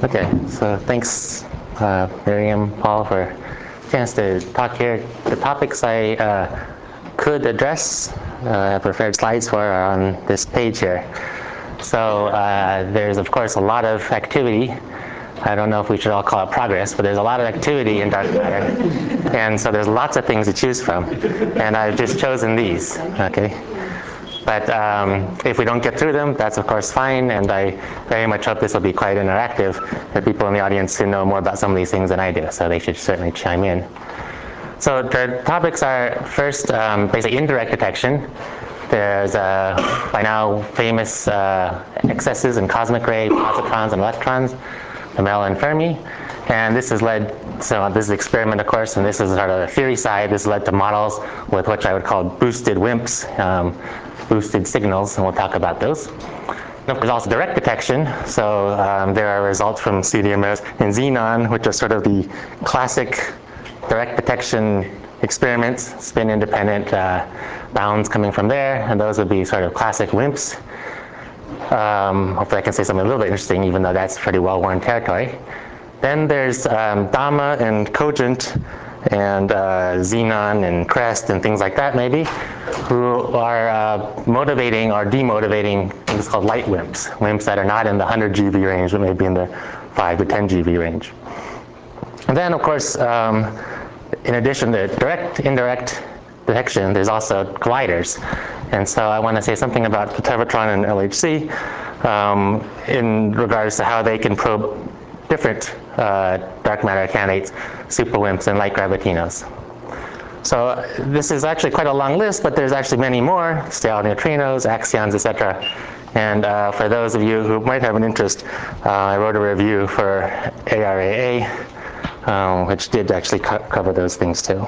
Okay, so thanks, Miriam, Paul, for a chance to talk here. The topics I could address, I prepared slides for are on this page here. So there's, of course, a lot of activity. I don't know if we should all call it progress, but there's a lot of activity in dark matter. And so there's lots of things to choose from. And I've just chosen these, okay? But if we don't get through them, that's of course fine, and I very much hope this will be quite interactive. There are people in the audience who know more about some of these things than I do, so they should certainly chime in. So the topics are first basically indirect detection. There's by now famous excesses in cosmic ray, positrons and electrons, Lamella and Fermi. And this has led, so this is experiment of course, and this is sort of the theory side. This led to models with which I would call boosted WIMPs, boosted signals, and we'll talk about those. And there's also direct detection. So there are results from CDMS and Xenon, which are sort of the classic direct detection experiments, spin independent bounds coming from there, and those would be sort of classic WIMPs. Hopefully I can say something a little bit interesting, even though that's pretty well-worn territory. Then there's DAMA and Cogent and Xenon and CREST and things like that maybe, who are motivating or demotivating things called light WIMPs, WIMPs that are not in the 100 GeV range, but maybe in the 5 to 10 GeV range. And then of course, in addition to direct, indirect detection, there's also colliders. And so I want to say something about the Tevatron and LHC in regards to how they can probe different dark matter candidates, super WIMPs, and light gravitinos. So this is actually quite a long list, but there's actually many more, stellar neutrinos, axions, etc. And for those of you who might have an interest, I wrote a review for ARAA, which did actually cover those things too.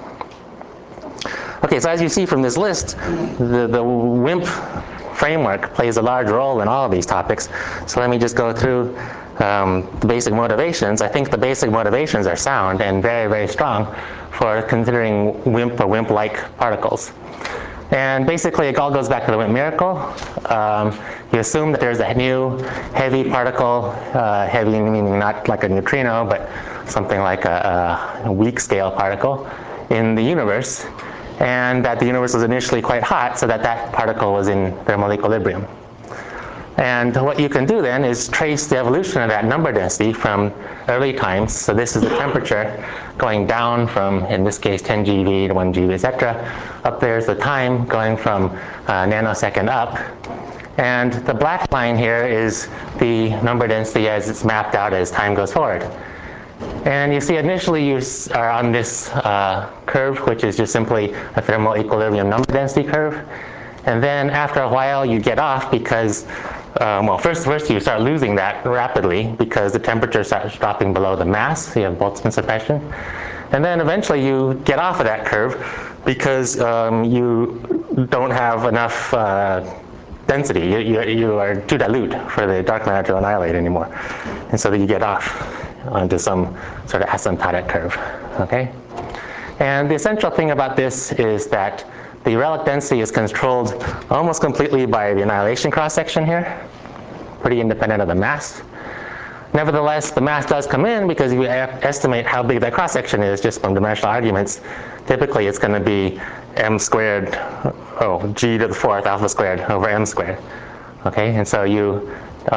Okay, so as you see from this list, the WIMP framework plays a large role in all of these topics. So let me just go through the basic motivations. I think the basic motivations are sound and very, very strong for considering WIMP or WIMP-like particles. And basically, it all goes back to the WIMP miracle. You assume that there's a new heavy particle, heavy meaning not like a neutrino, but something like a weak scale particle in the universe, and that the universe was initially quite hot, so that that particle was in thermal equilibrium. And what you can do then is trace the evolution of that number density from early times. So this is the temperature going down from, in this case, 10 GeV to 1 GeV, etc. Up there's the time going from nanosecond up. And the black line here is the number density as it's mapped out as time goes forward. And you see initially you are on this curve, which is just simply a thermal equilibrium number density curve. And then after a while you get off because, well, first you start losing that rapidly because the temperature starts dropping below the mass, so you have Boltzmann suppression. And then eventually you get off of that curve because you don't have enough density. You are too dilute for the dark matter to annihilate anymore. And so then you get off onto some sort of asymptotic curve, okay? And the essential thing about this is that the relic density is controlled almost completely by the annihilation cross-section here, pretty independent of the mass. Nevertheless, the mass does come in because if you estimate how big that cross-section is just from dimensional arguments, typically it's going to be m squared, g to the 4th alpha squared over m squared, okay? And so you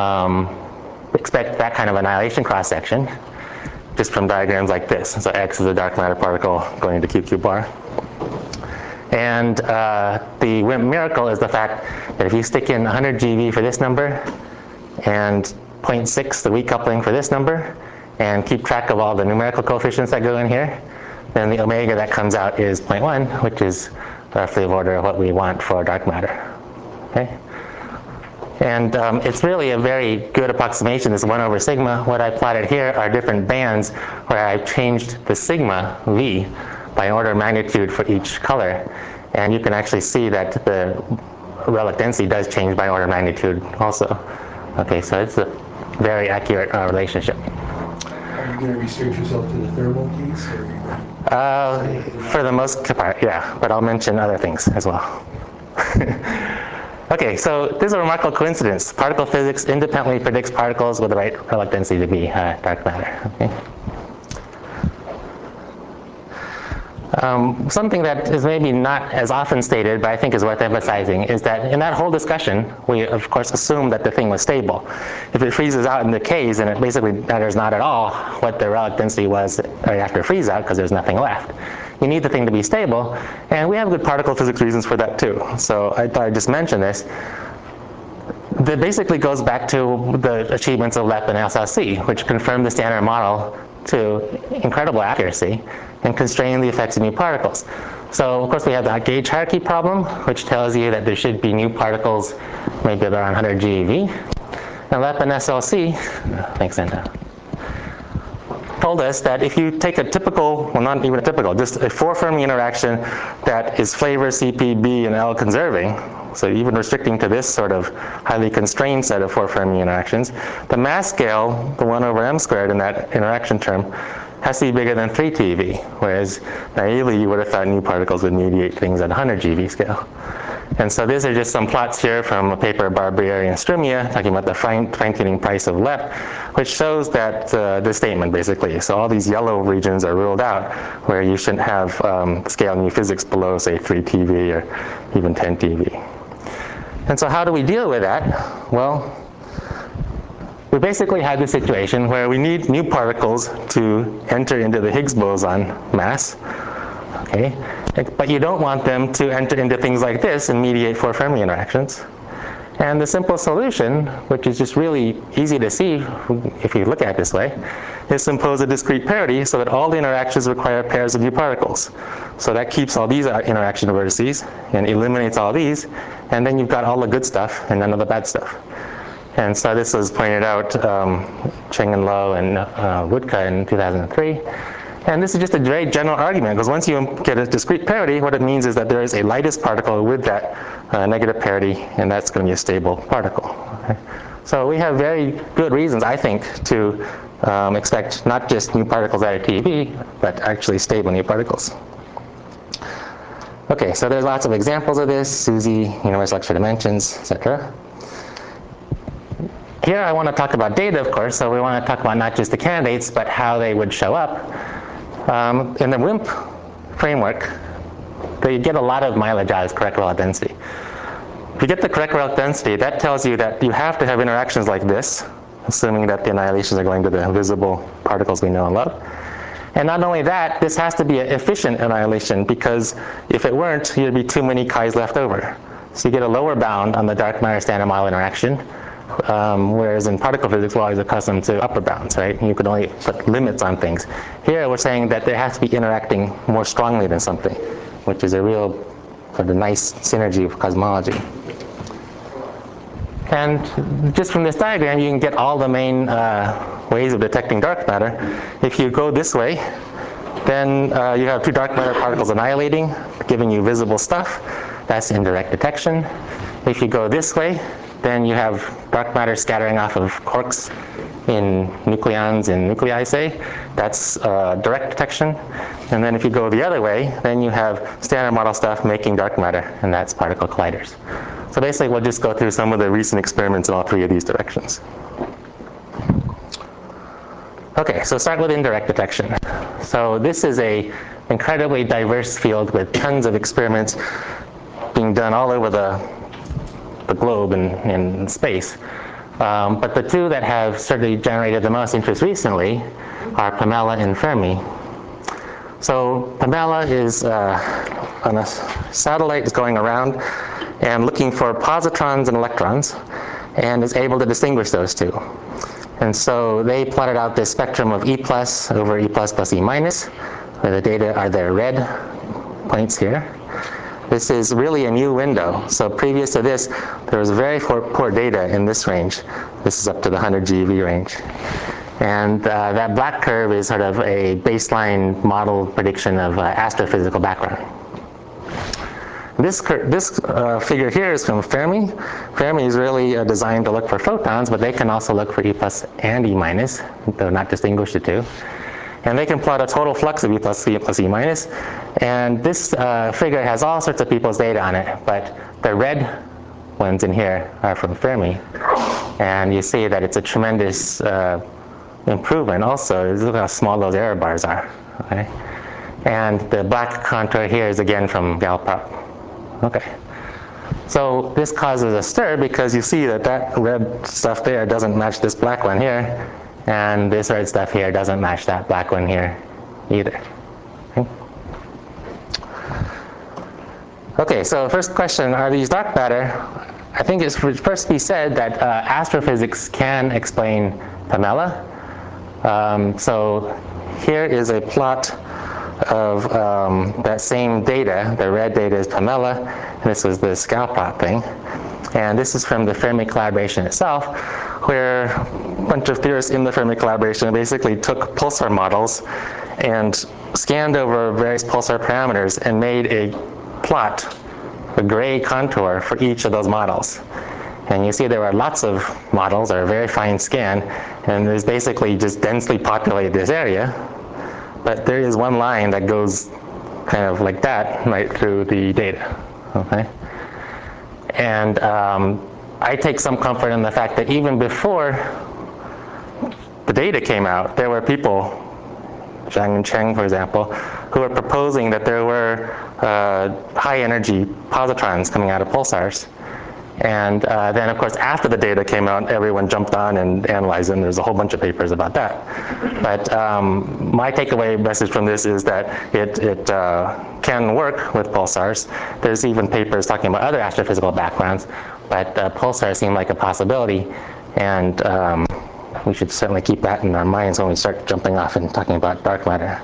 expect that kind of annihilation cross-section just from diagrams like this. So X is a dark matter particle going to QQ bar. And the WIMP miracle is the fact that if you stick in 100 GeV for this number and 0.6 the weak coupling for this number and keep track of all the numerical coefficients that go in here, then the omega that comes out is 0.1, which is roughly the order of what we want for dark matter, okay? And it's really a very good approximation, this 1 over sigma. What I plotted here are different bands where I've changed the sigma V by order of magnitude for each color. And you can actually see that the relic density does change by order of magnitude also. Okay, so it's a very accurate relationship. Are you going to restrict yourself to the thermal piece? For the most part, yeah, but I'll mention other things as well. Okay, so this is a remarkable coincidence. Particle physics independently predicts particles with the right relative density to be dark matter. Okay. Something that is maybe not as often stated, but I think is worth emphasizing, is that in that whole discussion, we of course assumed that the thing was stable. If it freezes out and decays, then it basically matters not at all what the relative density was right after freeze out, because there's nothing left. You need the thing to be stable, and we have good particle physics reasons for that too. So I thought I'd just mention this. That basically goes back to the achievements of LEP and SLC, which confirmed the standard model to incredible accuracy and constrain the effects of new particles. So of course we have that gauge hierarchy problem, which tells you that there should be new particles maybe around 100 GeV. And LEP and SLC, thanks Santa, told us that if you take a typical, well not even a typical, just a 4 Fermi interaction that is flavor, CP, B, and L conserving, so even restricting to this sort of highly constrained set of 4 Fermi interactions, the mass scale, the 1 over m squared in that interaction term, has to be bigger than 3 TeV, whereas naively you would have thought new particles would mediate things at 100 GeV scale. And so these are just some plots here from a paper by Barbieri and Strumia talking about the fine-tuning price of LEP, which shows that this statement basically. So all these yellow regions are ruled out where you shouldn't have scale new physics below, say, 3 TeV or even 10 TeV. And so how do we deal with that? Well, we basically had this situation where we need new particles to enter into the Higgs boson mass, okay? But you don't want them to enter into things like this and mediate 4 Fermi interactions. And the simple solution, which is just really easy to see if you look at it this way, is to impose a discrete parity so that all the interactions require pairs of new particles. So that keeps all these interaction vertices and eliminates all these, and then you've got all the good stuff and none of the bad stuff. And so this was pointed out, Cheng and Low and Woodka in 2003. And this is just a very general argument, because once you get a discrete parity, what it means is that there is a lightest particle with that negative parity, and that's going to be a stable particle. Okay? So we have very good reasons, I think, to expect not just new particles out of TeV, but actually stable new particles. Okay, so there's lots of examples of this, SUSY, universal extra dimensions, etc. Here I want to talk about data, of course, so we want to talk about not just the candidates, but how they would show up. In the WIMP framework, they get a lot of mileage out of correct relative density. If you get the correct relative density, that tells you that you have to have interactions like this, assuming that the annihilations are going to the visible particles we know and love. And not only that, this has to be an efficient annihilation, because if it weren't, there'd be too many chi's left over. So you get a lower bound on the dark matter standard model interaction, whereas in particle physics we're always accustomed to upper bounds, right? You could only put limits on things. Here we're saying that there has to be interacting more strongly than something, which is a real sort of nice synergy of cosmology. And just from this diagram you can get all the main ways of detecting dark matter. If you go this way, then you have 2 dark matter particles annihilating, giving you visible stuff. That's indirect detection. If you go this way, then you have dark matter scattering off of quarks in nucleons and nuclei, say. That's direct detection. And then if you go the other way, then you have standard model stuff making dark matter, and that's particle colliders. So basically we'll just go through some of the recent experiments in all 3 of these directions. Okay, so start with indirect detection. So this is an incredibly diverse field with tons of experiments being done all over the globe and in space. But the 2 that have certainly generated the most interest recently are Pamela and Fermi. So Pamela is on a satellite is going around and looking for positrons and electrons, and is able to distinguish those 2. And so they plotted out this spectrum of E plus over E plus plus E minus, where the data are their red points here. This is really a new window. So previous to this, there was very poor data in this range. This is up to the 100 GeV range. And that black curve is sort of a baseline model prediction of astrophysical background. This figure here is from Fermi. Fermi is really designed to look for photons, but they can also look for E plus and E minus, though not distinguish the 2. And they can plot a total flux of E plus E minus. And this figure has all sorts of people's data on it, but the red ones in here are from Fermi. And you see that it's a tremendous improvement also. Look how small those error bars are. Okay? And the black contour here is again from Galprop. Okay. So this causes a stir because you see that that red stuff there doesn't match this black one here, and this red stuff here doesn't match that black one here either. Okay, okay, so first question, are these dark matter? I think it should first be said that astrophysics can explain Pamela. So here is a plot of that same data. The red data is Pamela, and this was the Galprop thing. And this is from the Fermi collaboration itself, where a bunch of theorists in the Fermi collaboration basically took pulsar models and scanned over various pulsar parameters and made a plot, a gray contour for each of those models. And you see there are lots of models, or a very fine scan, and there's basically just densely populated this area. But there is one line that goes kind of like that right through the data. Okay? And I take some comfort in the fact that even before the data came out, there were people, Zhang and Cheng, for example, who were proposing that there were high energy positrons coming out of pulsars. And then, of course, after the data came out, everyone jumped on and analyzed it, and there's a whole bunch of papers about that. But my takeaway message from this is that it can work with pulsars. There's even papers talking about other astrophysical backgrounds, but pulsars seem like a possibility, and we should certainly keep that in our minds when we start jumping off and talking about dark matter.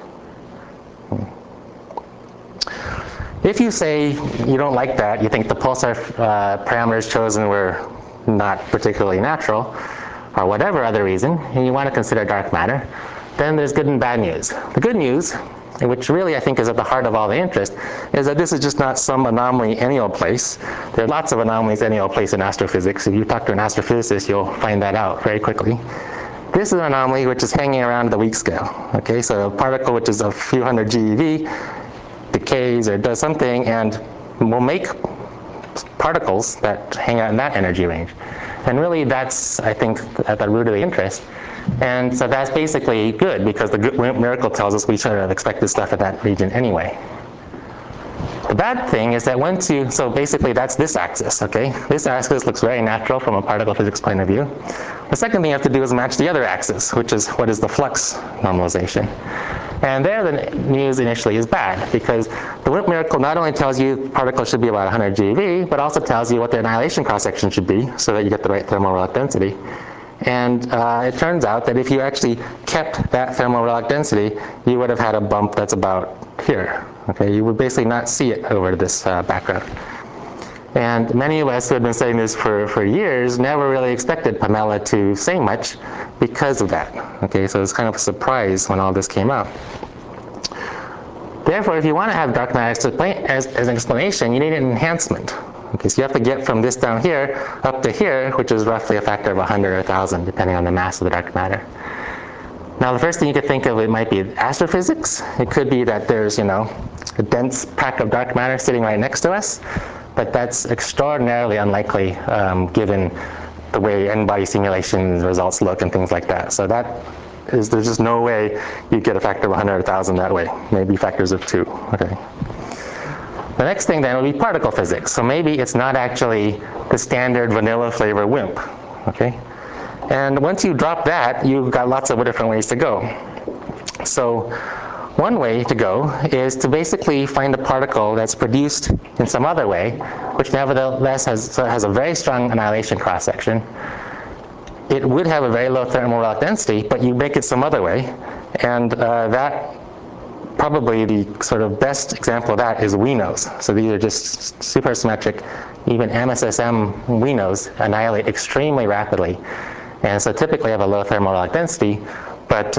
If you say you don't like that, you think the pulsar parameters chosen were not particularly natural, or whatever other reason, and you want to consider dark matter, then there's good and bad news. The good news, which really I think is at the heart of all the interest, is that this is just not some anomaly any old place. There are lots of anomalies any old place in astrophysics. If you talk to an astrophysicist, you'll find that out very quickly. This is an anomaly which is hanging around the weak scale. Okay, so a particle which is a few hundred GeV decays or does something and will make particles that hang out in that energy range. And really that's, I think, at the root of the interest. And so that's basically good, because the WIMP miracle tells us we should have expected stuff in that region anyway. The bad thing is that once you, so basically that's this axis, okay? This axis looks very natural from a particle physics point of view. The second thing you have to do is match the other axis, which is what is the flux normalization. And there the news initially is bad, because the WIMP miracle not only tells you particles should be about 100 GeV, but also tells you what their annihilation cross-section should be so that you get the right thermal relic density. And it turns out that if you actually kept that thermal relic density, you would have had a bump that's about here. Okay, you would basically not see it over this background. And many of us who have been saying this for years never really expected Pamela to say much because of that. Okay, so it's kind of a surprise when all this came out. Therefore, if you want to have dark matter as an explanation, you need an enhancement. Okay, so you have to get from this down here up to here, which is roughly a factor of 100 or 1,000, depending on the mass of the dark matter. Now, the first thing you could think of, it might be astrophysics. It could be that there's, a dense pack of dark matter sitting right next to us, but that's extraordinarily unlikely given the way n-body simulation results look and things like that. So there's just no way you'd get a factor of 100 or 1,000 that way, maybe factors of 2. Okay. The next thing then would be particle physics. So maybe it's not actually the standard vanilla flavor WIMP. Okay. And once you drop that, you've got lots of different ways to go. So one way to go is to basically find a particle that's produced in some other way, which nevertheless has a very strong annihilation cross-section. It would have a very low thermal relic density, but you make it some other way. And that probably the sort of best example of that is WINOs. So these are just supersymmetric, even MSSM WINOs annihilate extremely rapidly. And so typically have a low thermal relic density, but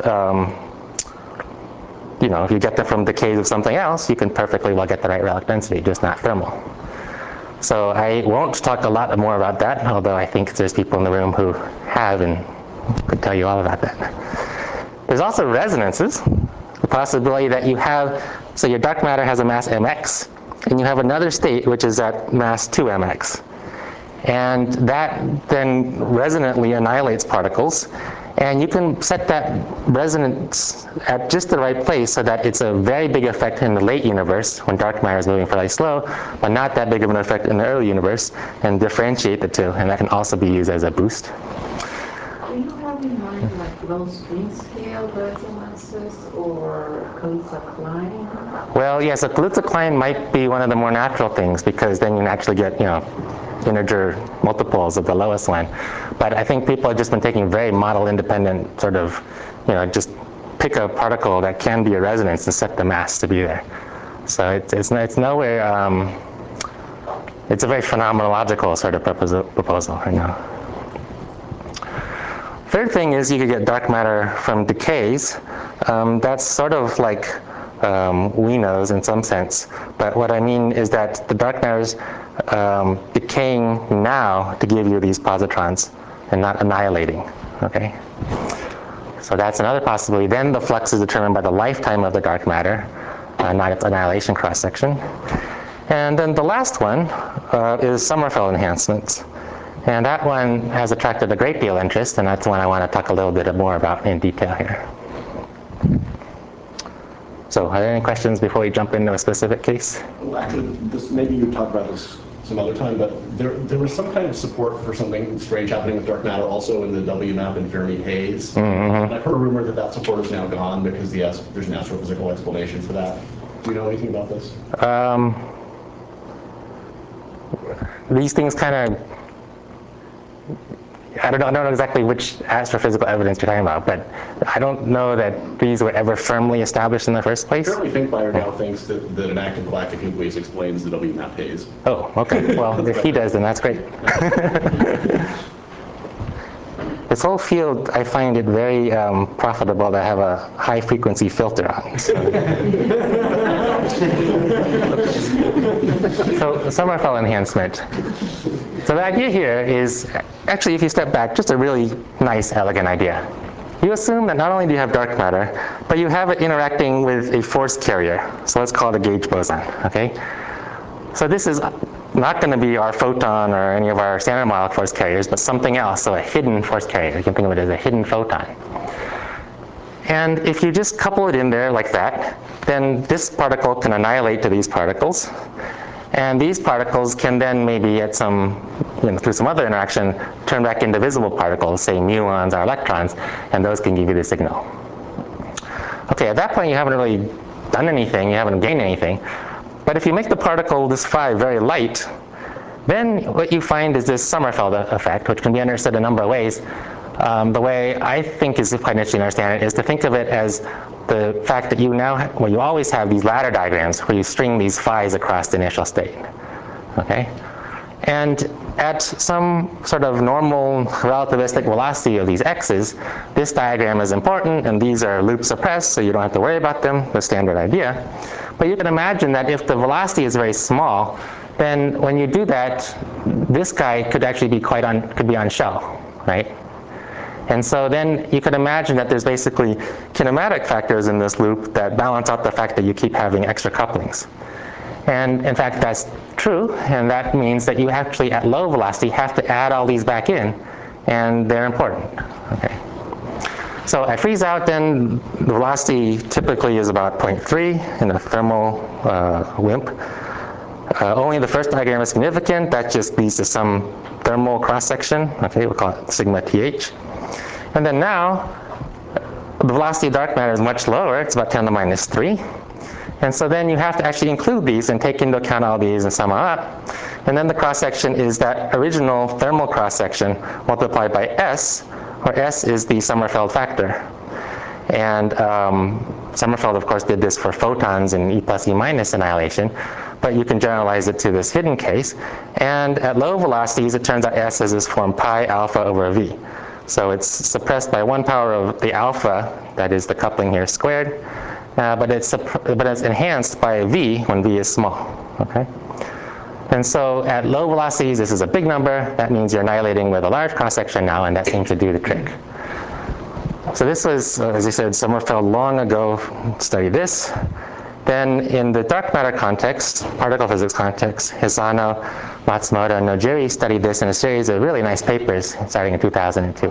if you get them from decays of something else, you can perfectly well get the right relic density, just not thermal. So I won't talk a lot more about that, although I think there's people in the room who have and could tell you all about that. There's also resonances, the possibility that you have, so your dark matter has a mass mx, and you have another state which is at mass 2 mx. And that then resonantly annihilates particles. And you can set that resonance at just the right place so that it's a very big effect in the late universe when dark matter is moving fairly slow, but not that big of an effect in the early universe, and differentiate the two. And that can also be used as a boost. Do you have in mind like low string scale resonances or Kaluza-Klein? Well, yes, a Kaluza-Klein might be one of the more natural things, because then you can actually get, integer multiples of the lowest one. But I think people have just been taking very model independent sort of, just pick a particle that can be a resonance and set the mass to be there. So it's nowhere, it's a very phenomenological sort of proposal right now. Third thing is you could get dark matter from decays. That's sort of like Wienow's in some sense. But what I mean is that the dark matter's decaying now to give you these positrons and not annihilating, okay? So that's another possibility. Then the flux is determined by the lifetime of the dark matter, not its annihilation cross-section. And then the last one is Sommerfeld enhancements. And that one has attracted a great deal of interest, and that's one I want to talk a little bit more about in detail here. So are there any questions before we jump into a specific case? Well, actually, maybe you talk about this some other time, but there was some kind of support for something strange happening with dark matter also in the WMAP and Fermi haze. Mm-hmm. And I've heard a rumor that that support is now gone because there's an astrophysical explanation for that. Do you know anything about this? These things kind of, I don't know exactly which astrophysical evidence you're talking about, but I don't know that these were ever firmly established in the first place. Apparently Finkbeiner now thinks that an active galactic nucleus explains the WMAP haze. Oh, okay. Well, if he does, then that's great. This whole field, I find it very profitable to have a high-frequency filter on. So Sommerfeld enhancement. So the idea here is, actually, if you step back, just a really nice, elegant idea. You assume that not only do you have dark matter, but you have it interacting with a force carrier. So let's call it a gauge boson, okay? So this is not going to be our photon or any of our standard model force carriers, but something else, so a hidden force carrier. You can think of it as a hidden photon. And if you just couple it in there like that, then this particle can annihilate to these particles. And these particles can then maybe at through some other interaction, turn back into visible particles, say muons or electrons, and those can give you the signal. Okay, at that point you haven't really done anything, you haven't gained anything. But if you make the particle, this phi, very light, then what you find is this Sommerfeld effect, which can be understood a number of ways. The way I think is quite interesting to understand it is to think of it as the fact that you you always have these ladder diagrams where you string these phi's across the initial state, okay? And at some sort of normal relativistic velocity of these x's, this diagram is important, and these are loop suppressed, so you don't have to worry about them, the standard idea. But you can imagine that if the velocity is very small, then when you do that, this guy could actually be could be on shell, right? And so then you could imagine that there's basically kinematic factors in this loop that balance out the fact that you keep having extra couplings. And in fact, that's true, and that means that you actually, at low velocity, have to add all these back in, and they're important. Okay. So at freeze out, then, the velocity typically is about 0.3 in a thermal WIMP. Only the first diagram is significant. That just leads to some thermal cross-section. Okay, we'll call it sigma th. And then now, the velocity of dark matter is much lower. It's about 10 to the minus 3. And so then you have to actually include these and take into account all these and sum them up. And then the cross-section is that original thermal cross-section multiplied by S, where S is the Sommerfeld factor. And Sommerfeld, of course, did this for photons in E plus E minus annihilation, but you can generalize it to this hidden case. And at low velocities, it turns out S is this form pi alpha over V. So it's suppressed by 1 power of the alpha, that is the coupling here, squared, but it's enhanced by V when V is small, okay? And so at low velocities, this is a big number. That means you're annihilating with a large cross-section now, and that seems to do the trick. So this was, as I said, Sommerfeld long ago studied this. Then in the dark matter context, particle physics context, Hisano, Matsumoto, and Nojiri studied this in a series of really nice papers starting in 2002.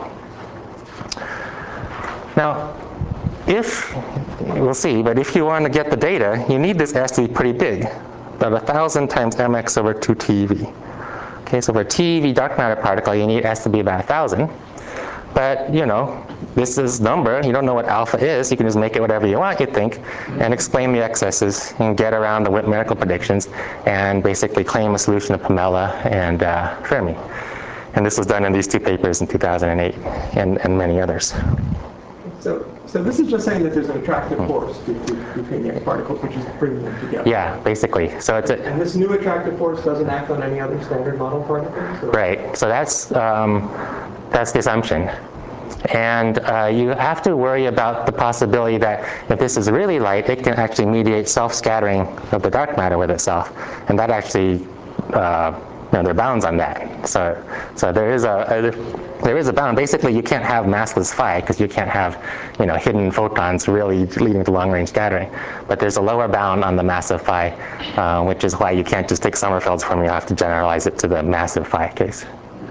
Now, we'll see, but if you want to get the data, you need this S to be pretty big, about 1,000 times mx over 2 TeV. Okay, so for a TeV dark matter particle, you need S to be about 1,000. But, you know, this is number. You don't know what alpha is. You can just make it whatever you want, you think, and explain the excesses and get around the numerical predictions and basically claim a solution of Pamela and Fermi. And this was done in these two papers in 2008 and many others. So this is just saying that there's an attractive force between the X particles, which is bringing them together. Yeah, basically. So it's and this new attractive force doesn't act on any other standard model particles? Or? Right. So that's the assumption. And you have to worry about the possibility that if this is really light, it can actually mediate self-scattering of the dark matter with itself. And that actually, there are bounds on that. So there is a bound. Basically, you can't have massless phi because you can't have, hidden photons really leading to long-range scattering. But there's a lower bound on the massive phi, which is why you can't just take Sommerfeld's formula. You have to generalize it to the massive phi case.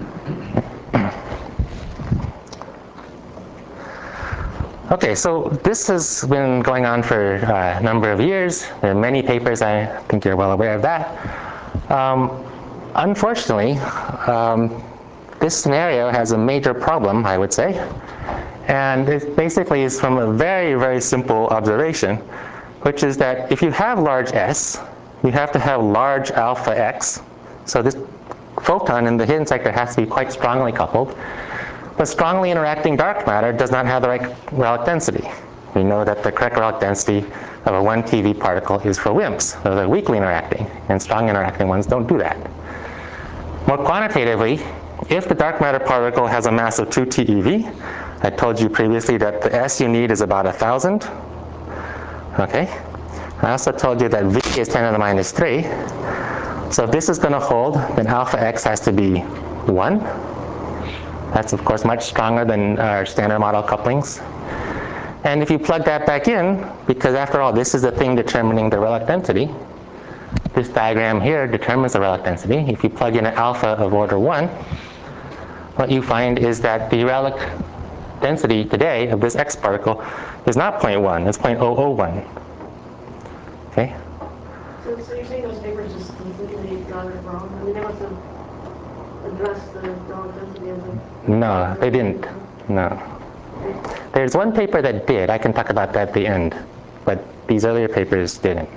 Okay, so this has been going on for a number of years. There are many papers. I think you're well aware of that. Unfortunately, this scenario has a major problem, I would say. And it basically is from a very, very simple observation, which is that if you have large S, you have to have large alpha X. So this photon in the hidden sector has to be quite strongly coupled. But strongly interacting dark matter does not have the right relic density. We know that the correct relic density of a 1 TeV particle is for WIMPs. Those are weakly interacting, and strong interacting ones don't do that. More quantitatively, if the dark matter particle has a mass of 2 TeV, I told you previously that the S you need is about 1,000. Okay. I also told you that V is 10 to the minus 3. So if this is going to hold, then alpha X has to be 1. That's, of course, much stronger than our standard model couplings. And if you plug that back in, because after all, this is the thing determining the relic density, this diagram here determines the relic density. If you plug in an alpha of order 1, what you find is that the relic density today of this X particle is not 0.1, it's 0.001. Okay? So you're saying those papers just completely got it wrong? I mean, they must have addressed the relic density of the... No, they didn't. No. There's one paper that did. I can talk about that at the end. But these earlier papers didn't.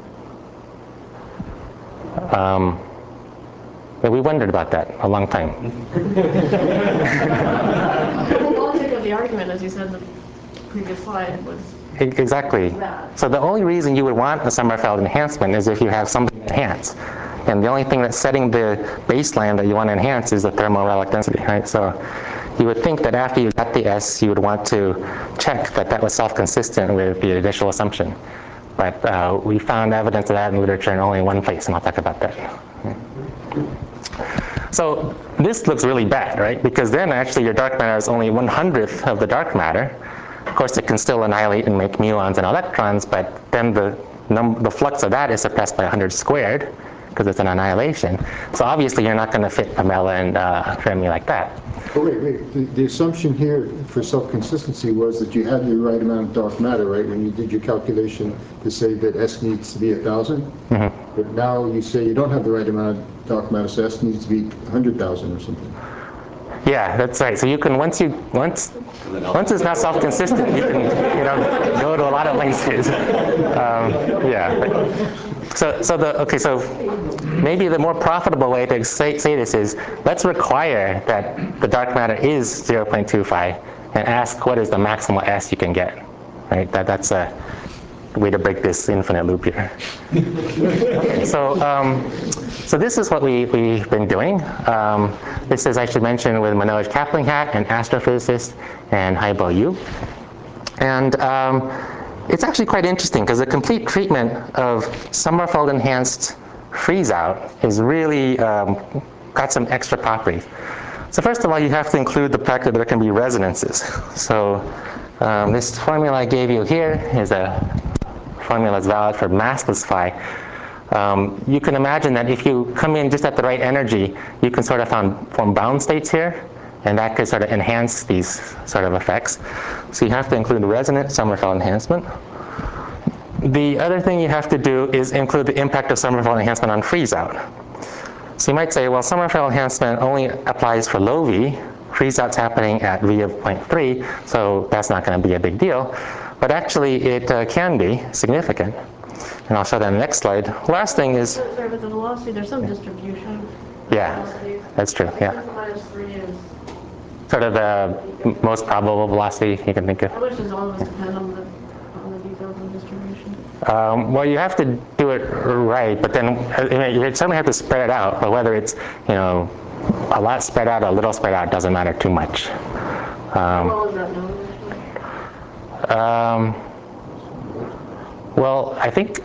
But we wondered about that a long time. The logic of the argument, as you said in the previous slide, was... Exactly. So the only reason you would want a Sommerfeld enhancement is if you have something to enhance. And the only thing that's setting the baseline that you want to enhance is the thermal relic density, right? So you would think that after you got the S, you would want to check that that was self-consistent with the initial assumption. But we found evidence of that in literature in only one place, and I'll talk about that. So this looks really bad, right? Because then actually your dark matter is only 1/100th of the dark matter. Of course, it can still annihilate and make muons and electrons, but then the flux of that is suppressed by 100 squared, because it's an annihilation. So obviously you're not going to fit Pamela and Fermi like that. Oh, wait. The assumption here for self-consistency was that you had the right amount of dark matter, right? When you did your calculation to say that S needs to be 1,000. Mm-hmm. But now you say you don't have the right amount of dark matter, so S needs to be 100,000 or something. Yeah, that's right. So you can once it's not self-consistent, you can go to a lot of places. So maybe the more profitable way to say this is let's require that the dark matter is 0.25 and ask what is the maximal S you can get. Right? That's a way to break this infinite loop here. Okay, so this is what we've been doing. This is, I should mention, with Manoj Kaplinhat, an astrophysicist, and Haibo Yu. And it's actually quite interesting because the complete treatment of Sommerfeld-enhanced freeze-out is really got some extra properties. So first of all, you have to include the fact that there can be resonances. So this formula I gave you here is a formula is valid for massless phi. You can imagine that if you come in just at the right energy, you can sort of form bound states here, and that could sort of enhance these sort of effects. So you have to include resonant Sommerfeld enhancement. The other thing you have to do is include the impact of Sommerfeld enhancement on freeze-out. So you might say, well, Sommerfeld enhancement only applies for low V. Freeze-out's happening at V of 0.3, so that's not going to be a big deal. But actually, it can be significant. And I'll show that in the next slide. Last thing is... Sorry, but the velocity, there's some distribution. Yeah, that's true, yeah. -3 is... Sort of the most probable velocity you can think of. I wish it almost depend on the details of the distribution. Well, you have to do it right, but then you certainly have to spread it out. But whether it's, you know, a lot spread out or a little spread out doesn't matter too much. How well is that known? Well, I think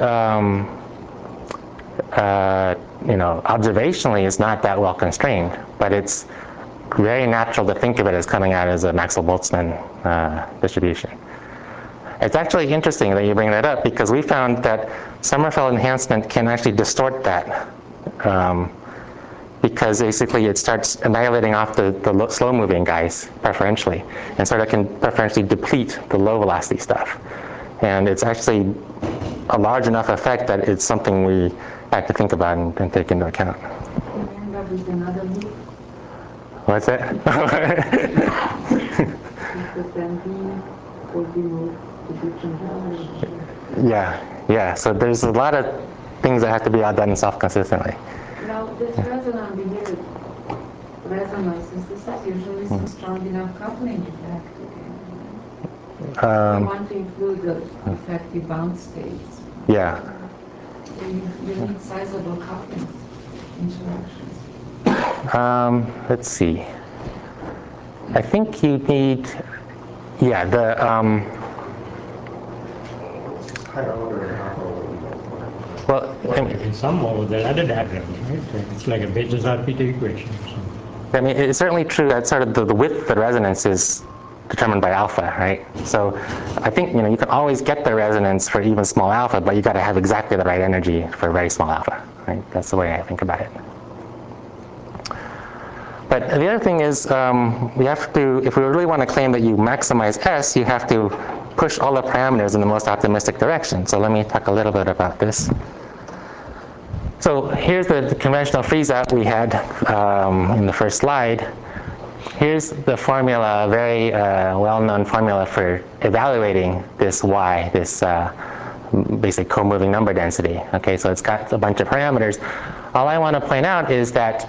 you know, observationally it's not that well constrained, but it's very natural to think of it as coming out as a Maxwell-Boltzmann distribution. It's actually interesting that you bring that up because we found that Sommerfeld enhancement can actually distort that because basically it starts annihilating off the slow-moving guys preferentially, and sort of can preferentially deplete the low-velocity stuff. And it's actually a large enough effect that it's something we have to think about and take into account. You end up with another loop, What's that? because then V will be moved to different directions. Yeah. So there's a lot of things that have to be all done self-consistently. Now, this resonant behavior, resonances, this is usually some strong enough coupling effect. You want to include the effective bound states. Yeah. So you need sizable coupling interactions. Let's see. I think you need, yeah, the, well, I mean, In some model, there are other diagrams, right? It's like a Bethe-Salpeter equation or something. I mean, it's certainly true that sort of the width of the resonance is determined by alpha, right? So I think, you know, you can always get the resonance for even small alpha, but you got to have exactly the right energy for very small alpha, right? That's the way I think about it. But the other thing is, we have to, if we really want to claim that you maximize S, you have to push all the parameters in the most optimistic direction. So let me talk a little bit about this. So here's the conventional freeze-out we had in the first slide. Here's the formula, a very well-known formula for evaluating this Y, this basic co-moving number density. Okay, so it's got a bunch of parameters. All I want to point out is that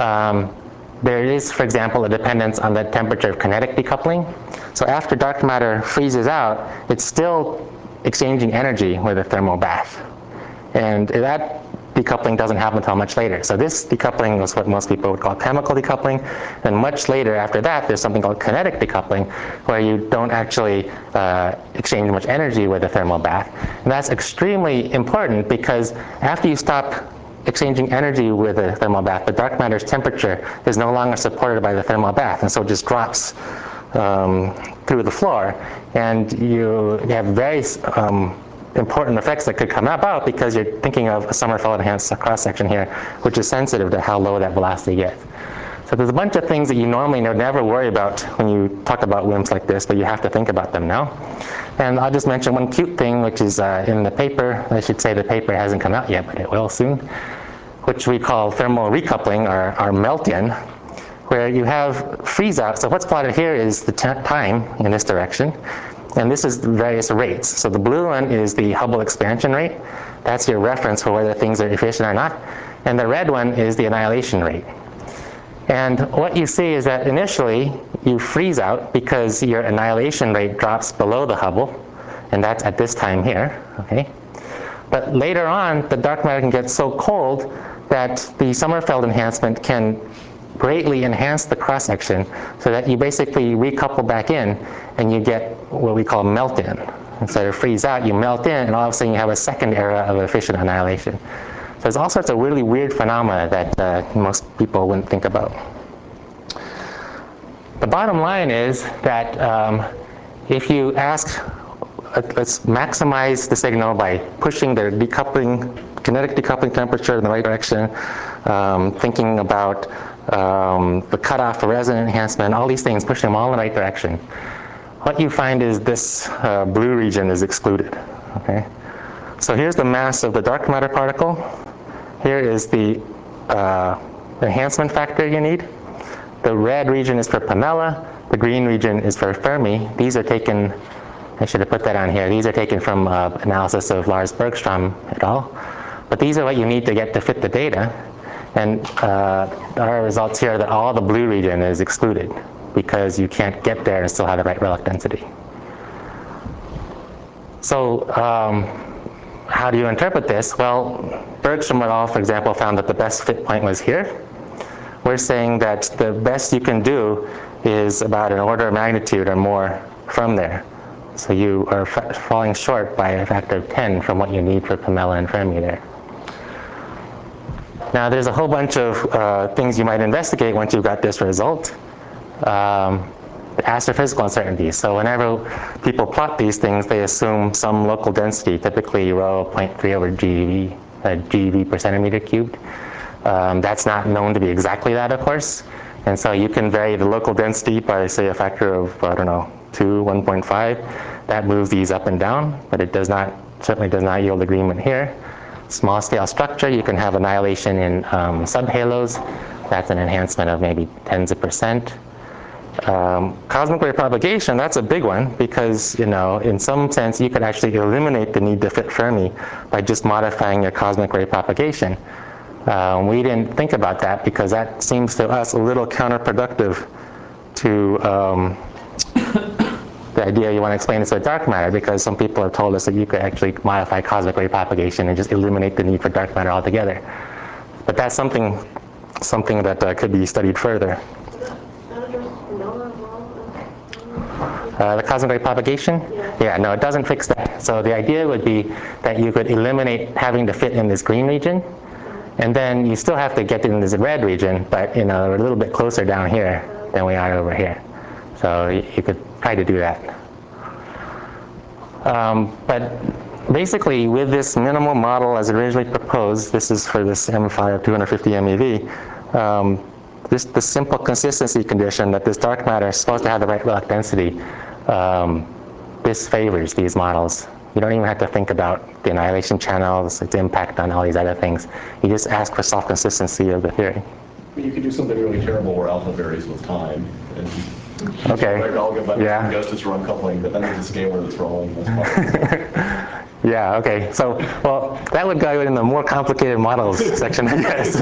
there is, for example, a dependence on the temperature of kinetic decoupling. So after dark matter freezes out, it's still exchanging energy with a thermal bath. And that decoupling doesn't happen until much later. So this decoupling is what most people would call chemical decoupling. And much later after that, there's something called kinetic decoupling, where you don't actually exchange much energy with a thermal bath. And that's extremely important because after you stop exchanging energy with a thermal bath, the dark matter's temperature is no longer supported by the thermal bath, and so it just drops through the floor. And you have very important effects that could come about because you're thinking of a Sommerfeld enhanced cross-section here, which is sensitive to how low that velocity gets. So there's a bunch of things that you normally never worry about when you talk about WIMPs like this, but you have to think about them now. And I'll just mention one cute thing, which is in the paper. I should say the paper hasn't come out yet, but it will soon, which we call thermal recoupling, or melt-in, where you have freeze-out. So what's plotted here is the time in this direction, and this is various rates. So the blue one is the Hubble expansion rate. That's your reference for whether things are efficient or not. And the red one is the annihilation rate. And what you see is that initially you freeze out because your annihilation rate drops below the Hubble, and that's at this time here, okay? But later on, the dark matter can get so cold that the Sommerfeld enhancement can greatly enhance the cross-section so that you basically recouple back in and you get what we call melt-in. Instead of freeze out, you melt in, and all of a sudden you have a second era of efficient annihilation. So there's all sorts of really weird phenomena that most people wouldn't think about. The bottom line is that if you ask let's maximize the signal by pushing the decoupling, kinetic decoupling temperature in the right direction, thinking about the cutoff for resonant enhancement, all these things, pushing them all in the right direction. What you find is this blue region is excluded, okay? So here's the mass of the dark matter particle. Here is the enhancement factor you need. The red region is for Pamela. The green region is for Fermi. These are taken, I should have put that on here. These are taken from analysis of Lars Bergstrom et al. But these are what you need to get to fit the data. And our results here are that all the blue region is excluded because you can't get there and still have the right relic density. So how do you interpret this? Well, Bergstrom et al., for example, found that the best fit point was here. We're saying that the best you can do is about an order of magnitude or more from there. So you are falling short by a factor of 10 from what you need for Pamela and Fermi there. Now there's a whole bunch of things you might investigate once you've got this result. Astrophysical uncertainties. So whenever people plot these things, they assume some local density, typically rho 0.3 over GeV, GeV per centimeter cubed. That's not known to be exactly that, of course. And so you can vary the local density by, say, a factor of, I don't know, 2, 1.5. That moves these up and down, but it does not, certainly does not yield agreement here. Small scale structure, you can have annihilation in subhalos. That's an enhancement of maybe tens of %. Cosmic ray propagation, that's a big one because, you know, in some sense you could actually eliminate the need to fit Fermi by just modifying your cosmic ray propagation. We didn't think about that because that seems to us a little counterproductive to the idea you want to explain this with dark matter, because some people have told us that you could actually modify cosmic ray propagation and just eliminate the need for dark matter altogether. But that's something that could be studied further. The cosmic ray propagation? Yeah, no, it doesn't fix that. So the idea would be that you could eliminate having to fit in this green region, and then you still have to get in this red region, but you know, we're a little bit closer down here than we are over here. So you could try to do that. But basically, with this minimal model as originally proposed, this is for this M5 of 250 MeV, the simple consistency condition that this dark matter is supposed to have the right relic density, this favors these models. You don't even have to think about the annihilation channels, its impact on all these other things. You just ask for self-consistency of the theory. You could do something really terrible where alpha varies with time. And okay. Yeah. Goes to strong coupling, but then there's a scalar that's wrong. That's yeah, okay. So, well, that would go in the more complicated models section, I guess.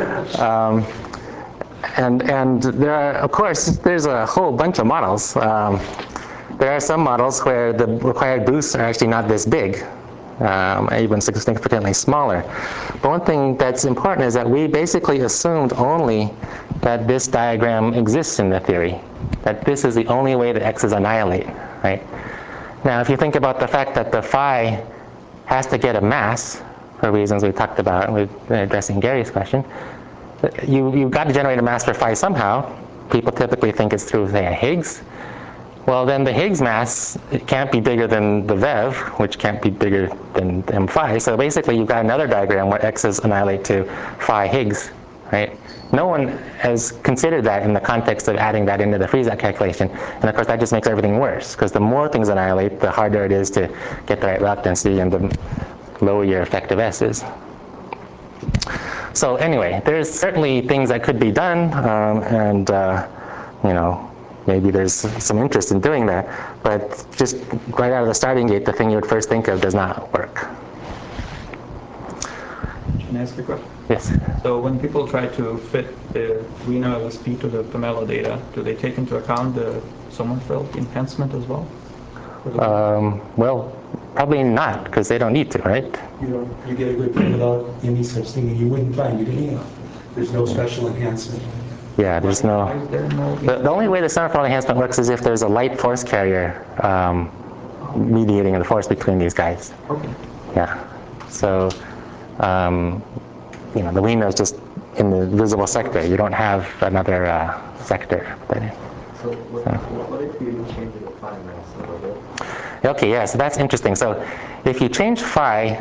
And there are, of course, there's a whole bunch of models. There are some models where the required boosts are actually not this big, even significantly smaller. But one thing that's important is that we basically assumed only that this diagram exists in the theory, that this is the only way that x's annihilate, right? Now, if you think about the fact that the phi has to get a mass, for reasons we talked about with addressing Gary's question, you've got to generate a mass for phi somehow. People typically think it's through, say, a Higgs. Well, then the Higgs mass, it can't be bigger than the VEV, which can't be bigger than m phi. So basically, you've got another diagram where x's annihilate to phi Higgs, right? No one has considered that in the context of adding that into the Friezat calculation. And of course, that just makes everything worse, because the more things annihilate, the harder it is to get the right relic density and the lower your effective S is. So anyway, there's certainly things that could be done, you know, maybe there's some interest in doing that, but just right out of the starting gate, the thing you would first think of does not work. Can I ask a question? Yes. So when people try to fit the Reno LSP to the Pamela data, do they take into account the Sommerfeld enhancement as well? Well, probably not, because they don't need to, right? You get a good thing without any such thing, and you wouldn't find it anyhow. There's no special enhancement. Yeah, there's no. The only way the Sommerfeld enhancement works is if there's a light force carrier mediating the force between these guys. Okay. Yeah. So, you know, the Reno is just in the visible sector. You don't have another sector. So what if you change the phi mass a little bit? Okay, yeah, so that's interesting. So if you change phi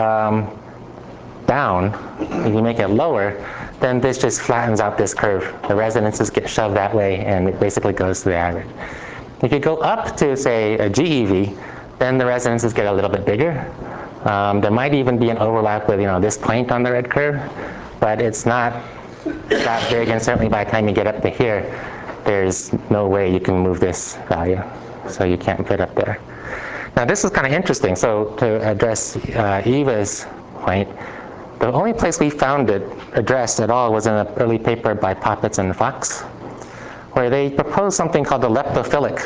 down, if you make it lower, then this just flattens out this curve. The resonances get shoved that way, and it basically goes to the average. If you go up to, say, a GeV, then the resonances get a little bit bigger. There might even be an overlap with, this point on the red curve, but it's not that big, and certainly by the time you get up to here, there's no way you can move this value, so you can't fit up there. Now this is kind of interesting. So to address Eva's point, the only place we found it addressed at all was in an early paper by Poppets and Fox, where they proposed something called the leptophilic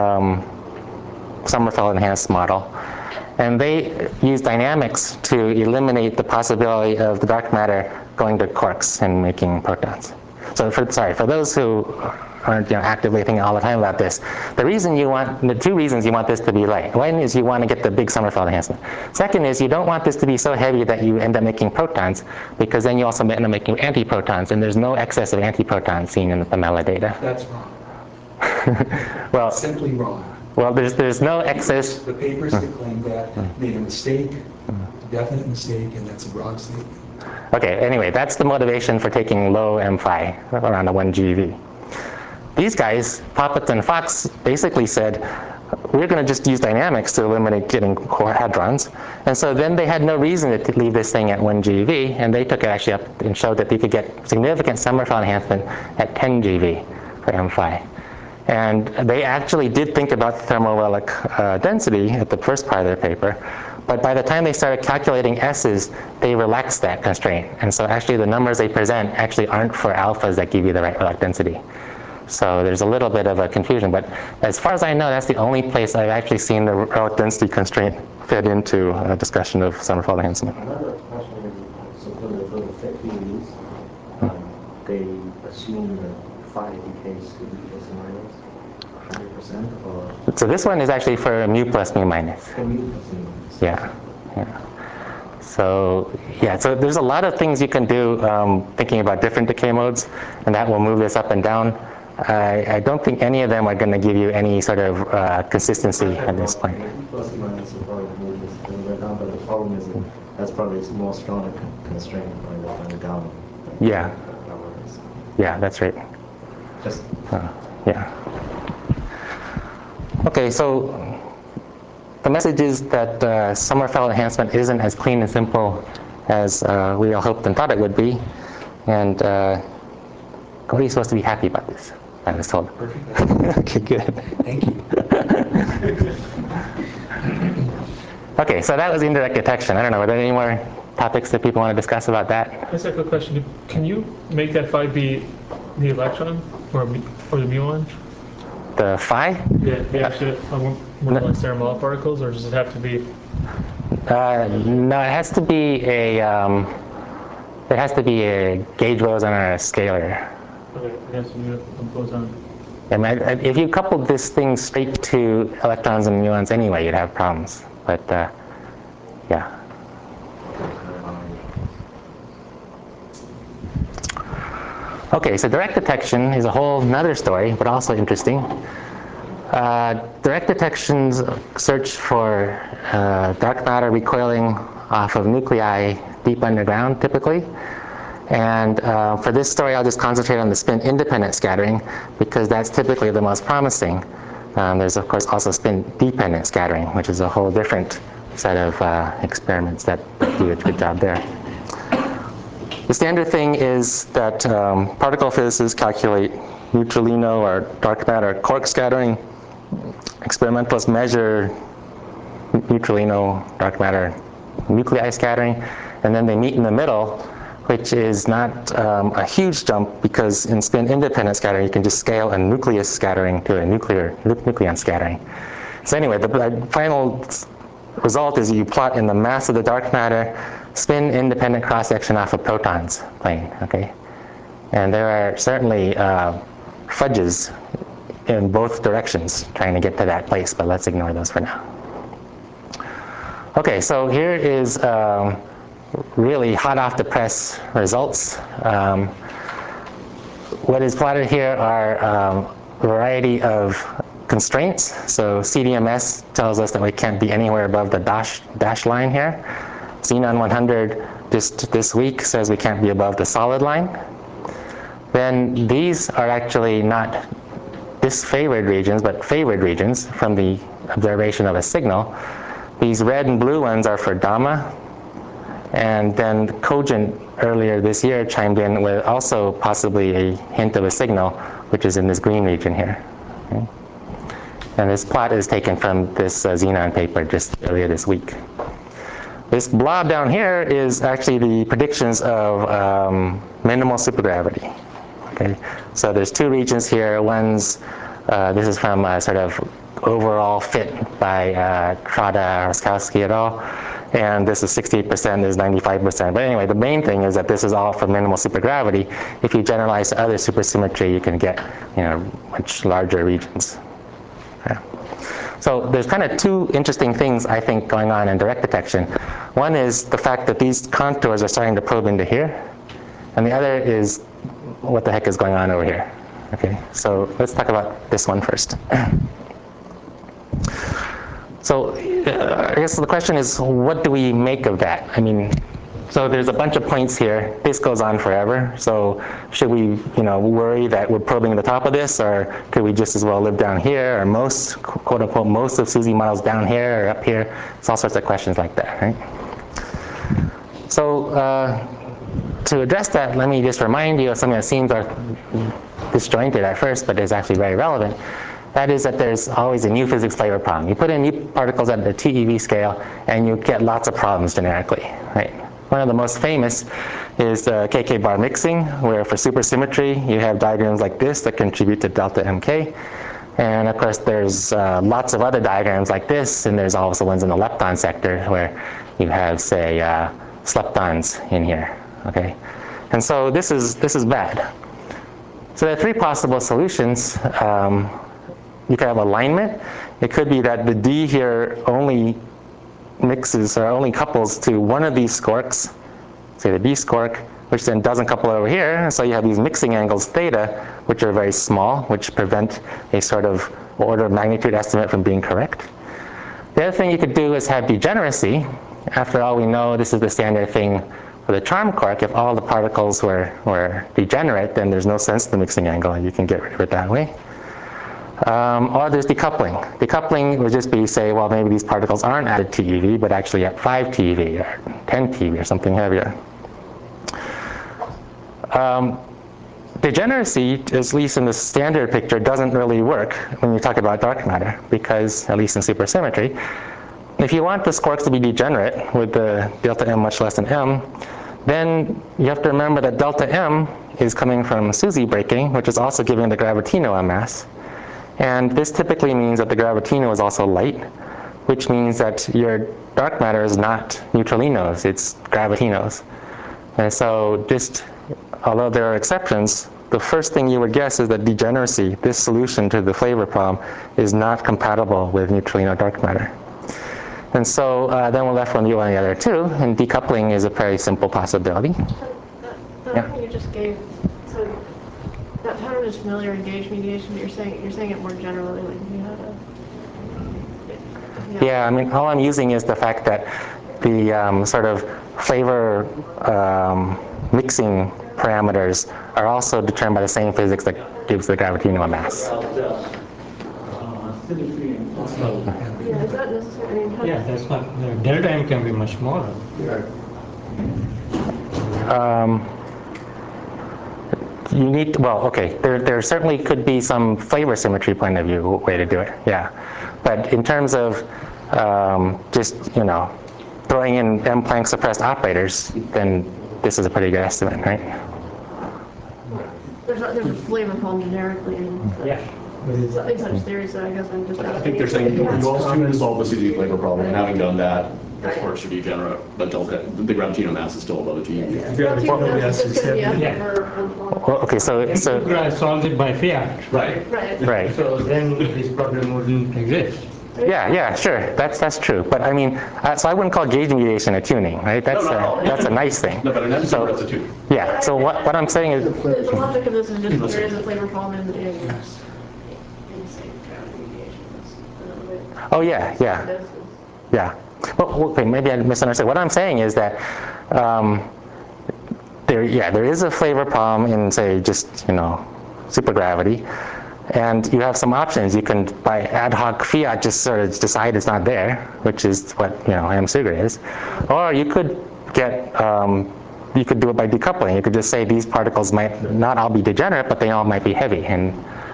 Sommerfeld-enhanced model. And they used dynamics to eliminate the possibility of the dark matter going to quarks and making protons. So for those who aren't actively thinking all the time about this, the two reasons you want this to be light. One is you want to get the big Sommerfeld enhancement. Second is you don't want this to be so heavy that you end up making protons, because then you also end up making antiprotons, and there's no excess of antiprotons seen in the Pamela data. That's wrong. Well, Simply wrong. Well, there's no excess. The papers that claim that made a mistake, definite mistake, and that's a wrong statement. Okay, anyway, that's the motivation for taking low M phi around a 1 GeV. These guys, Poppets and Fox, basically said, we're going to just use dynamics to eliminate getting hadrons. And so then they had no reason to leave this thing at 1 GeV, and they took it actually up and showed that they could get significant Sommerfeld enhancement at 10 GeV for M phi. And they actually did think about the thermorelic density at the first part of their paper. But by the time they started calculating S's, they relaxed that constraint. And so actually the numbers they present actually aren't for alphas that give you the right relic density. So there's a little bit of a confusion. But as far as I know, that's the only place I've actually seen the relic density constraint fed into a discussion of Sommerfeld enhancement. Another question is, so for the fit theories, they assume that phi decays to be plus or minus 100%, or? So this one is actually for mu plus mu minus. For mu plus mu minus. Yeah. So there's a lot of things you can do thinking about different decay modes, and that will move this up and down. I don't think any of them are going to give you any sort of consistency at this point. Plus or minus will probably move this a little bit down, but the problem is that that's probably a more stronger constraint on the down. Yeah. Yeah, that's right. Just yeah. Okay, so the message is that Sommerfeld enhancement isn't as clean and simple as we all hoped and thought it would be. And Cody's supposed to be happy about this, I was told. Okay, good. Thank you. Okay, so that was indirect detection. I don't know, are there any more topics that people want to discuss about that? Just a quick question. Can you make that phi be the electron or the muon? The phi? Yeah, the actual more like thermal particles, or does it have to be? No, it has to be a gauge boson or a scalar. Okay, it has to be a boson. If you coupled this thing straight to electrons and muons anyway, you'd have problems. But yeah. Okay, so direct detection is a whole nother story, but also interesting. Direct detections search for dark matter recoiling off of nuclei deep underground, typically. And for this story, I'll just concentrate on the spin-independent scattering, because that's typically the most promising. There's, of course, also spin-dependent scattering, which is a whole different set of experiments that do a good job there. The standard thing is that particle physicists calculate neutralino or dark matter quark scattering. Experimentalists measure neutralino, dark matter nuclei scattering, and then they meet in the middle, which is not a huge jump, because in spin-independent scattering, you can just scale a nucleus scattering to a nucleon scattering. So anyway, the final result is you plot in the mass of the dark matter spin-independent cross-section off a protons plane, okay? And there are certainly fudges in both directions trying to get to that place, but let's ignore those for now. Okay, so here is really hot off the press results. What is plotted here are a variety of constraints. So CDMS tells us that we can't be anywhere above the dash line here. Xenon 100 just this week says we can't be above the solid line. Then these are actually not disfavored regions, but favored regions from the observation of a signal. These red and blue ones are for DAMA. And then Cogent earlier this year chimed in with also possibly a hint of a signal, which is in this green region here. Okay. And this plot is taken from this Xenon paper just earlier this week. This blob down here is actually the predictions of minimal supergravity. Okay, so there's two regions here. One's, this is from sort of overall fit by Trotta, Raskowski et al. And this is 68%, this is 95%. But anyway, the main thing is that this is all for minimal supergravity. If you generalize to other supersymmetry, you can get, much larger regions. Okay. So there's kind of two interesting things, I think, going on in direct detection. One is the fact that these contours are starting to probe into here. And the other is what the heck is going on over here. Okay, so let's talk about this one first. So I guess the question is, what do we make of that? I mean, so there's a bunch of points here. This goes on forever. So should we, worry that we're probing the top of this, or could we just as well live down here, or most, quote unquote, most of SUSY models down here or up here? It's all sorts of questions like that, right? So to address that, let me just remind you of something that seems disjointed at first, but is actually very relevant. That is that there's always a new physics flavor problem. You put in new particles at the TeV scale, and you get lots of problems generically, right? One of the most famous is KK bar mixing, where for supersymmetry, you have diagrams like this that contribute to delta MK. And of course, there's lots of other diagrams like this, and there's also ones in the lepton sector where you have, say, sleptons in here, okay? And so this is bad. So there are three possible solutions. You could have alignment. It could be that the D here only mixes or only couples to one of these squarks, say the B squark, which then doesn't couple over here. And so you have these mixing angles theta, which are very small, which prevent a sort of order of magnitude estimate from being correct. The other thing you could do is have degeneracy. After all, we know this is the standard thing for the charm quark. If all the particles were degenerate, then there's no sense to the mixing angle, and you can get rid of it that way. Or there's decoupling. Decoupling would just be, say, well, maybe these particles aren't at TeV, but actually at 5 TeV or 10 TeV or something heavier. Degeneracy, at least in the standard picture, doesn't really work when you talk about dark matter, because, at least in supersymmetry, if you want the squarks to be degenerate with the delta M much less than M, then you have to remember that delta M is coming from SUSY breaking, which is also giving the gravitino a mass. And this typically means that the gravitino is also light, which means that your dark matter is not neutralinos, it's gravitinos. And so just, although there are exceptions, the first thing you would guess is that degeneracy, this solution to the flavor problem, is not compatible with neutralino dark matter. And so then we're left with you on the other two, and decoupling is a very simple possibility. That one you just gave, so that pattern is familiar in gauge mediation. You're saying it more generally, like if you had a. Yeah, I mean, all I'm using is the fact that the sort of flavor mixing parameters are also determined by the same physics that gives the gravitino a mass. Yeah, is that necessary? I mean, Yeah, that's not, the delta M can be much smaller. You need, well, okay, there certainly could be some flavor symmetry point of view way to do it, yeah. But in terms of just, throwing in M-Planck suppressed operators, then this is a pretty good estimate, right? there's a flavor problem generically in something such theory, so I guess I'm just asking. I think they're saying your goal is to solve the SUSY flavor problem, and having done that, the squark should be degenerate, but the gravitino mass is still above the TeV. Well, okay, so Solve it by fiat. right. So then this problem wouldn't exist. Yeah, sure, that's true. But I mean, so I wouldn't call gauge mediation a tuning, right? That's a nice thing. No, but an M-Planck that's a tuning. Yeah. So what I'm saying is, The logic of this is just there is a flavor problem in the same gravity. Oh yeah, yeah, doses. yeah. Well, okay, maybe I misunderstood. What I'm saying is that there is a flavor problem in, say, just, supergravity, and you have some options. You can, by ad hoc fiat, just sort of decide it's not there, which is what M-Sugra is, or you could get you could do it by decoupling. You could just say these particles might not all be degenerate, but they all might be heavy, and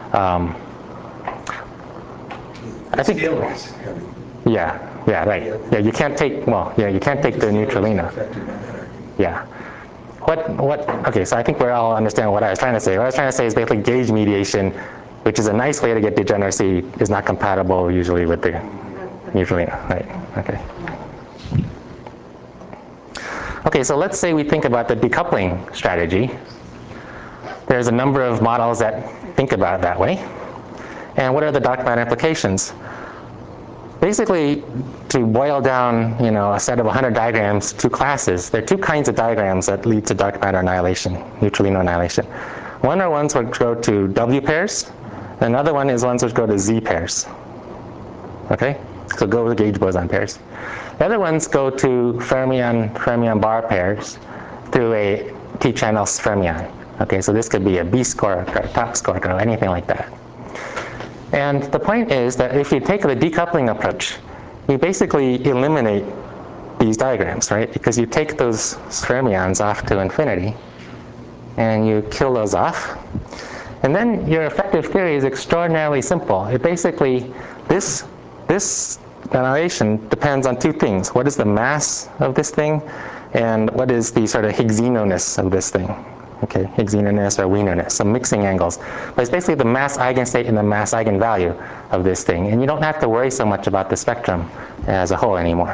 I think. Scalar is heavy. Yeah, right. Yeah, you can't take you can't take the neutralino. Affected by hierarchy. Yeah. Okay, so I think we're all understanding what I was trying to say. What I was trying to say is basically gauge mediation, which is a nice way to get degeneracy, is not compatible usually with the neutralino. Right, okay. Okay, so let's say we think about the decoupling strategy. There's a number of models that think about it that way. And what are the dark matter implications? Basically, to boil down, a set of 100 diagrams, two classes, there are two kinds of diagrams that lead to dark matter annihilation, neutralino annihilation. One are ones which go to W pairs, and another one is ones which go to Z pairs. Okay? So go with gauge boson pairs. The other ones go to fermion bar pairs through a T-channel fermion. Okay, so this could be a B-score or a top score or anything like that. And the point is that if you take the decoupling approach, you basically eliminate these diagrams, right? Because you take those fermions off to infinity, and you kill those off. And then your effective theory is extraordinarily simple. It basically, this annihilation depends on two things. What is the mass of this thing, and what is the sort of Higgsino-ness of this thing? Okay, Higgsino-ness or Wiener-ness, some mixing angles. But it's basically the mass eigenstate and the mass eigenvalue of this thing. And you don't have to worry so much about the spectrum as a whole anymore.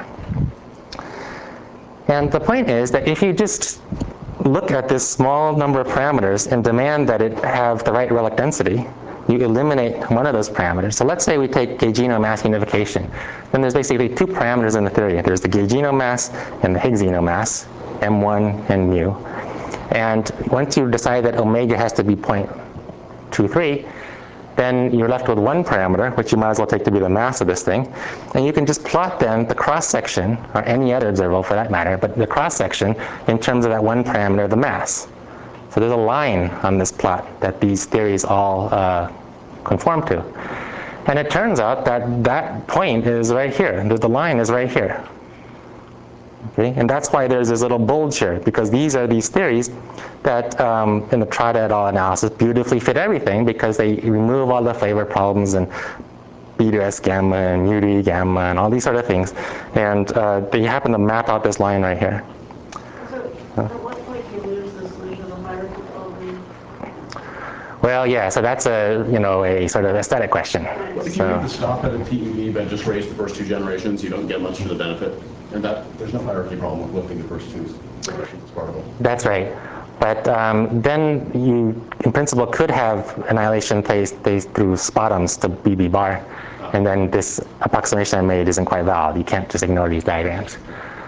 And the point is that if you just look at this small number of parameters and demand that it have the right relic density, you eliminate one of those parameters. So let's say we take gaugino mass unification. Then there's basically two parameters in the theory. There's the gaugino mass and the Higgsino mass, M1 and mu. And once you decide that omega has to be 0.23, then you're left with one parameter, which you might as well take to be the mass of this thing. And you can just plot then the cross-section, or any other observable for that matter, but the cross-section in terms of that one parameter, the mass. So there's a line on this plot that these theories all conform to. And it turns out that that point is right here. The line is right here. Okay? And that's why there's this little bulge here, because these are these theories that in the Trotta et al. Analysis beautifully fit everything, because they remove all the flavor problems and beta S gamma and mu D gamma and all these sort of things. And they happen to map out this line right here. So at what point do you lose the solution of the hierarchy problem? Well, yeah, so that's a sort of aesthetic question. If you need to stop at a TeV but just raise the first two generations, you don't get much to the benefit. And there's no hierarchy problem with lifting the first two generations as part of it. That's right. But then you, in principle, could have annihilation placed through spotums to BB bar. And then this approximation I made isn't quite valid. You can't just ignore these diagrams.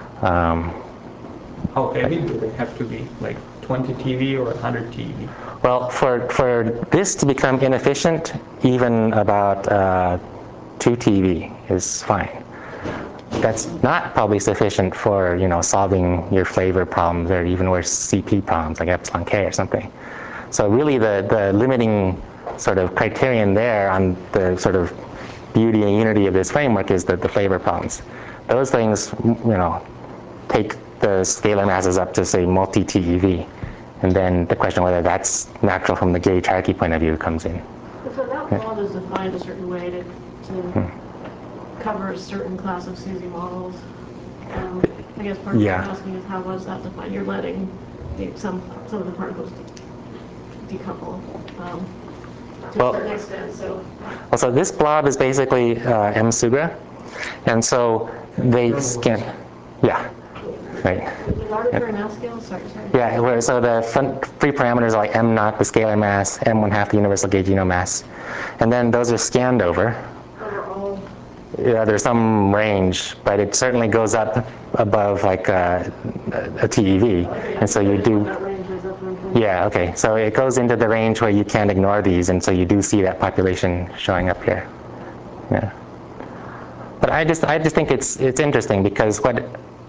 How heavy do they have to be? Like 20 TeV or 100 TeV? Well, for this to become inefficient, even about 2 TeV is fine. That's not probably sufficient for solving your flavor problems or even worse CP problems like epsilon K or something. So really the limiting sort of criterion there on the sort of beauty and unity of this framework is the flavor problems. Those things take the scalar masses up to say multi-TeV. And then the question whether that's natural from the gauge hierarchy point of view comes in. So that model is defined a certain way to cover a certain class of SUSY models. I guess part of what I'm asking is how was that defined? You're letting some of the particles decouple to a certain extent. So this blob is basically M-Sugra, and so they scan. Yeah. Right. With arbitrary mass scale? Sorry. Yeah, so the free parameters are like M naught, the scalar mass, M1/2, the universal gaugino mass. And then those are scanned over. Overall. Yeah, there's some range, but it certainly goes up above like a TeV. And so you do. Yeah, okay. So it goes into the range where you can't ignore these, and so you do see that population showing up here. Yeah. But I just think it's interesting because what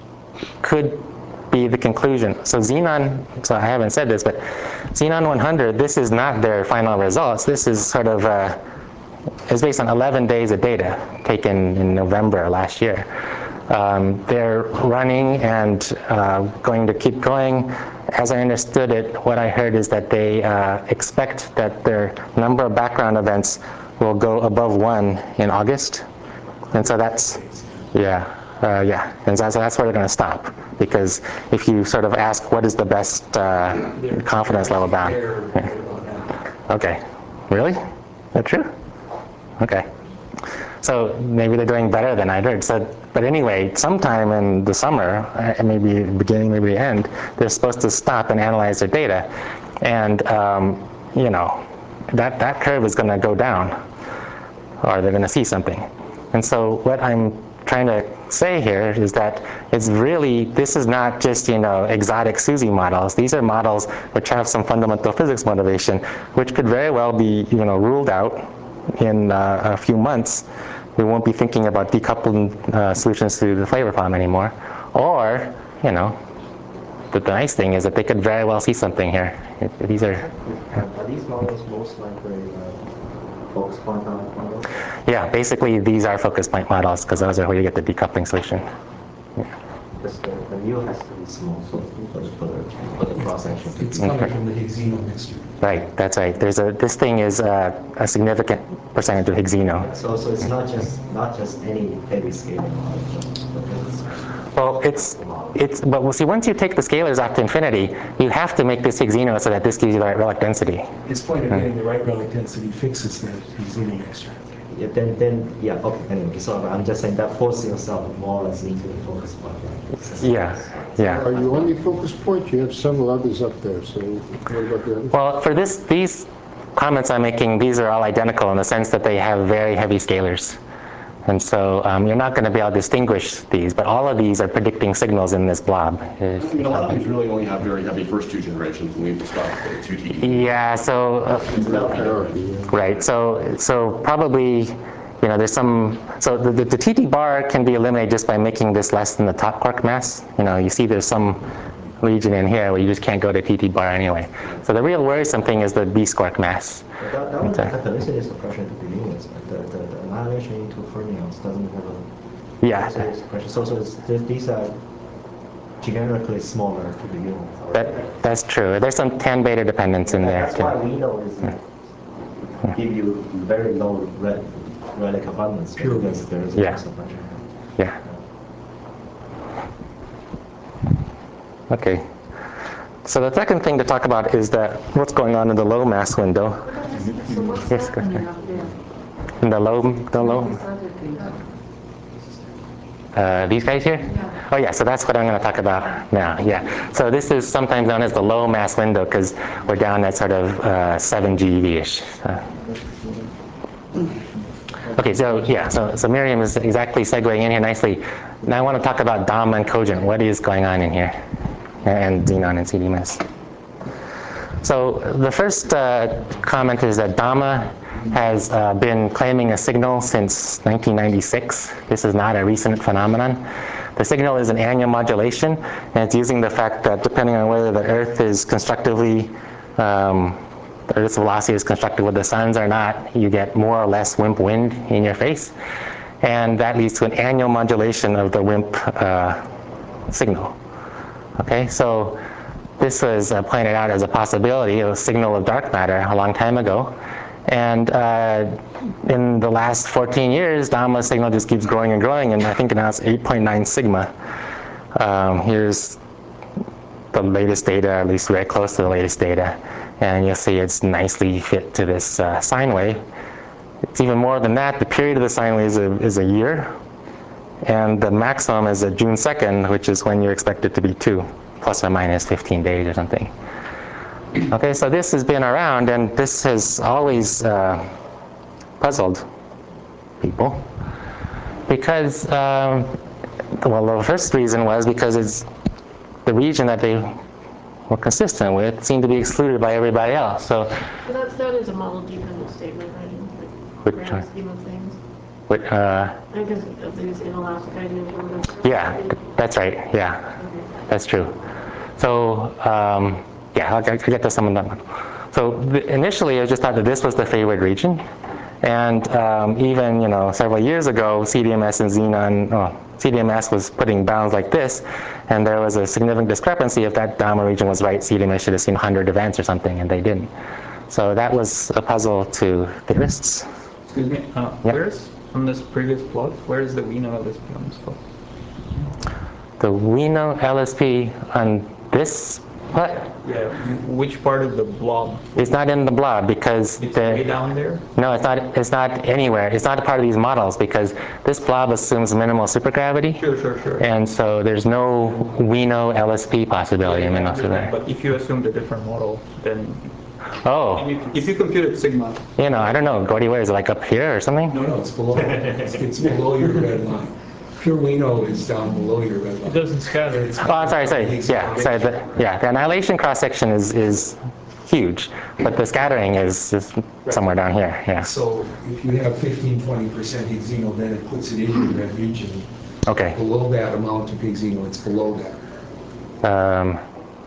could be the conclusion. So Xenon, so I haven't said this, but Xenon 100, this is not their final results. This is sort of, it's based on 11 days of data taken in November last year. They're running and going to keep going. As I understood it, what I heard is that they expect that their number of background events will go above 1 in August. And so that's, yeah. And so that's where they're going to stop. Because if you sort of ask what is the best confidence level bound. Yeah. Okay. Really? Is that true? Okay. So maybe they're doing better than I heard. So, but anyway, sometime in the summer, maybe the beginning, maybe the end, they're supposed to stop and analyze their data. And, you know, that curve is going to go down. Or they're going to see something. And so what I'm trying to say here is that it's really, this is not just, you know, exotic SUSY models. These are models which have some fundamental physics motivation, which could very well be, you know, ruled out in a few months. We won't be thinking about decoupling solutions to the flavor problem anymore. Or, you know, the nice thing is that they could very well see something here. These are these models most likely focus point models? Yeah, basically these are focus point models because those are where you get the decoupling solution. Yeah. The mu has to be small, so for the cross section. It's coming from the Higgs-Xenon mixture. Right, that's right. This thing is a significant percentage of Higgs-Xenon. So it's not just any heavy scaling model. Well, but we'll see, once you take the scalars out to infinity, you have to make this Higgs-Xenon so that this gives you the right relic density. Its point of getting the right relic density fixes the Higgs-Xenon mixture. Yeah, then okay. Anyway, so I'm just saying that forces yourself more or less into the focus point. Yeah. Are you only focus point? You have several others up there. So what about the others? Well, for these comments I'm making, these are all identical in the sense that they have very heavy scalars. And so you're not going to be able to distinguish these, but all of these are predicting signals in this blob. I mean, a lot of these really only have very heavy first two generations, and we've described the 2 TD. Yeah, so, right, so probably, you know, there's some, so the TT bar can be eliminated just by making this less than the top quark mass. You know, you see there's some region in here where you just can't go to TT bar anyway. So the real worrisome thing is the B quark mass. That one definition is the question to begin with. The annihilation into fermions doesn't have a serious question. So these are generically smaller to begin with. That's true. There's some tan beta dependence in there. That's why we know is give you very low relic abundance because there is a suppression. Yeah. Okay. So the second thing to talk about is that what's going on in the low mass window. So what's happening up there? In the low. These guys here? Yeah. Oh yeah, so that's what I'm going to talk about now. Yeah. So this is sometimes known as the low mass window because we're down at sort of 7 GeV-ish. Okay, so yeah, so Miriam is exactly segueing in here nicely. Now I want to talk about DAMA and Cogent. What is going on in here? And Xenon and CDMS. So the first comment is that DAMA has been claiming a signal since 1996. This is not a recent phenomenon. The signal is an annual modulation, and it's using the fact that depending on whether the Earth is constructively, the Earth's velocity is constructive with the sun's or not, you get more or less WIMP wind in your face. And that leads to an annual modulation of the WIMP signal. Okay, so this was pointed out as a possibility, a signal of dark matter a long time ago. And in the last 14 years, DAMA's signal just keeps growing and growing, and I think now it's 8.9 sigma. Here's the latest data, at least very close to the latest data. And you'll see it's nicely fit to this sine wave. It's even more than that. The period of the sine wave is a year. And the maximum is June 2nd, which is when you expect it to be 2, plus or minus 15 days or something. Okay, so this has been around, and this has always puzzled people. Because, well, the first reason was because it's the region that they were consistent with seemed to be excluded by everybody else. So that is a model-dependent statement, right? In the grand scheme of things. Because of these inelastic ideas or whatever. Yeah, that's right. Yeah, that's true. So yeah, I'll get to some of them. So initially, I just thought that this was the favored region, and even several years ago, CDMS and xenon. CDMS was putting bounds like this, and there was a significant discrepancy. If that gamma region was right, CDMS should have seen 100 events or something, and they didn't. So that was a puzzle to theorists. Excuse me. Where's on this previous plot? Where is the Wino LSP on this plot? The Wino LSP on this plot? Yeah. Which part of the blob? It's not in the blob because it's way down there. No, it's not. It's not anywhere. It's not a part of these models because this blob assumes minimal supergravity. Sure. And so there's no Wino LSP possibility in minimal supergravity. But if you assumed a different model, then. Oh. If you computed sigma. I don't know. Gordy, where is it? Like up here or something? No, it's below. It's below your red line. Pure Wino is down below your red line. It doesn't scatter. Oh, I'm sorry. Yeah, sorry. The annihilation cross section is huge, but the scattering is just somewhere down here. Yeah. So if you have 15-20% Higgs xeno, then it puts it in your red region. Okay. Below that amount of Higgs xeno, it's below that.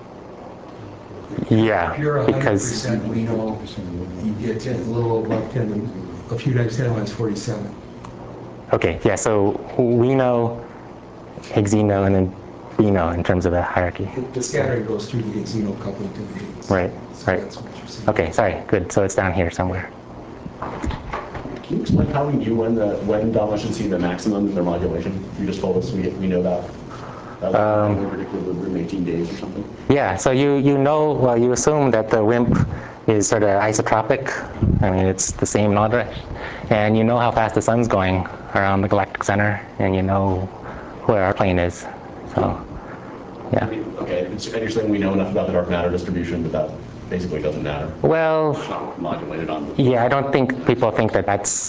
Yeah. Pure 100% Wino, you get a little above 10, a few times 10 minus 47. Okay. Yeah. So Wino, Higgs xeno, and then Wino in terms of the hierarchy. The scattering goes through the Higgs xeno coupling to the Higgs. Right. So right. That's what you're saying. Okay. Sorry. Good. So it's down here somewhere. Can you explain how we knew when gamma should see the maximum in their modulation? You just told us we know that. We predicted the room 18 days or something. Yeah. So you assume that the WIMP is sort of isotropic. I mean, it's the same node direction, and you know how fast the sun's going around the galactic center, and you know where our plane is. So, yeah. Okay. And you're saying we know enough about the dark matter distribution, but that basically doesn't matter. Well, it's not modulated on. Yeah, I don't think people think that that's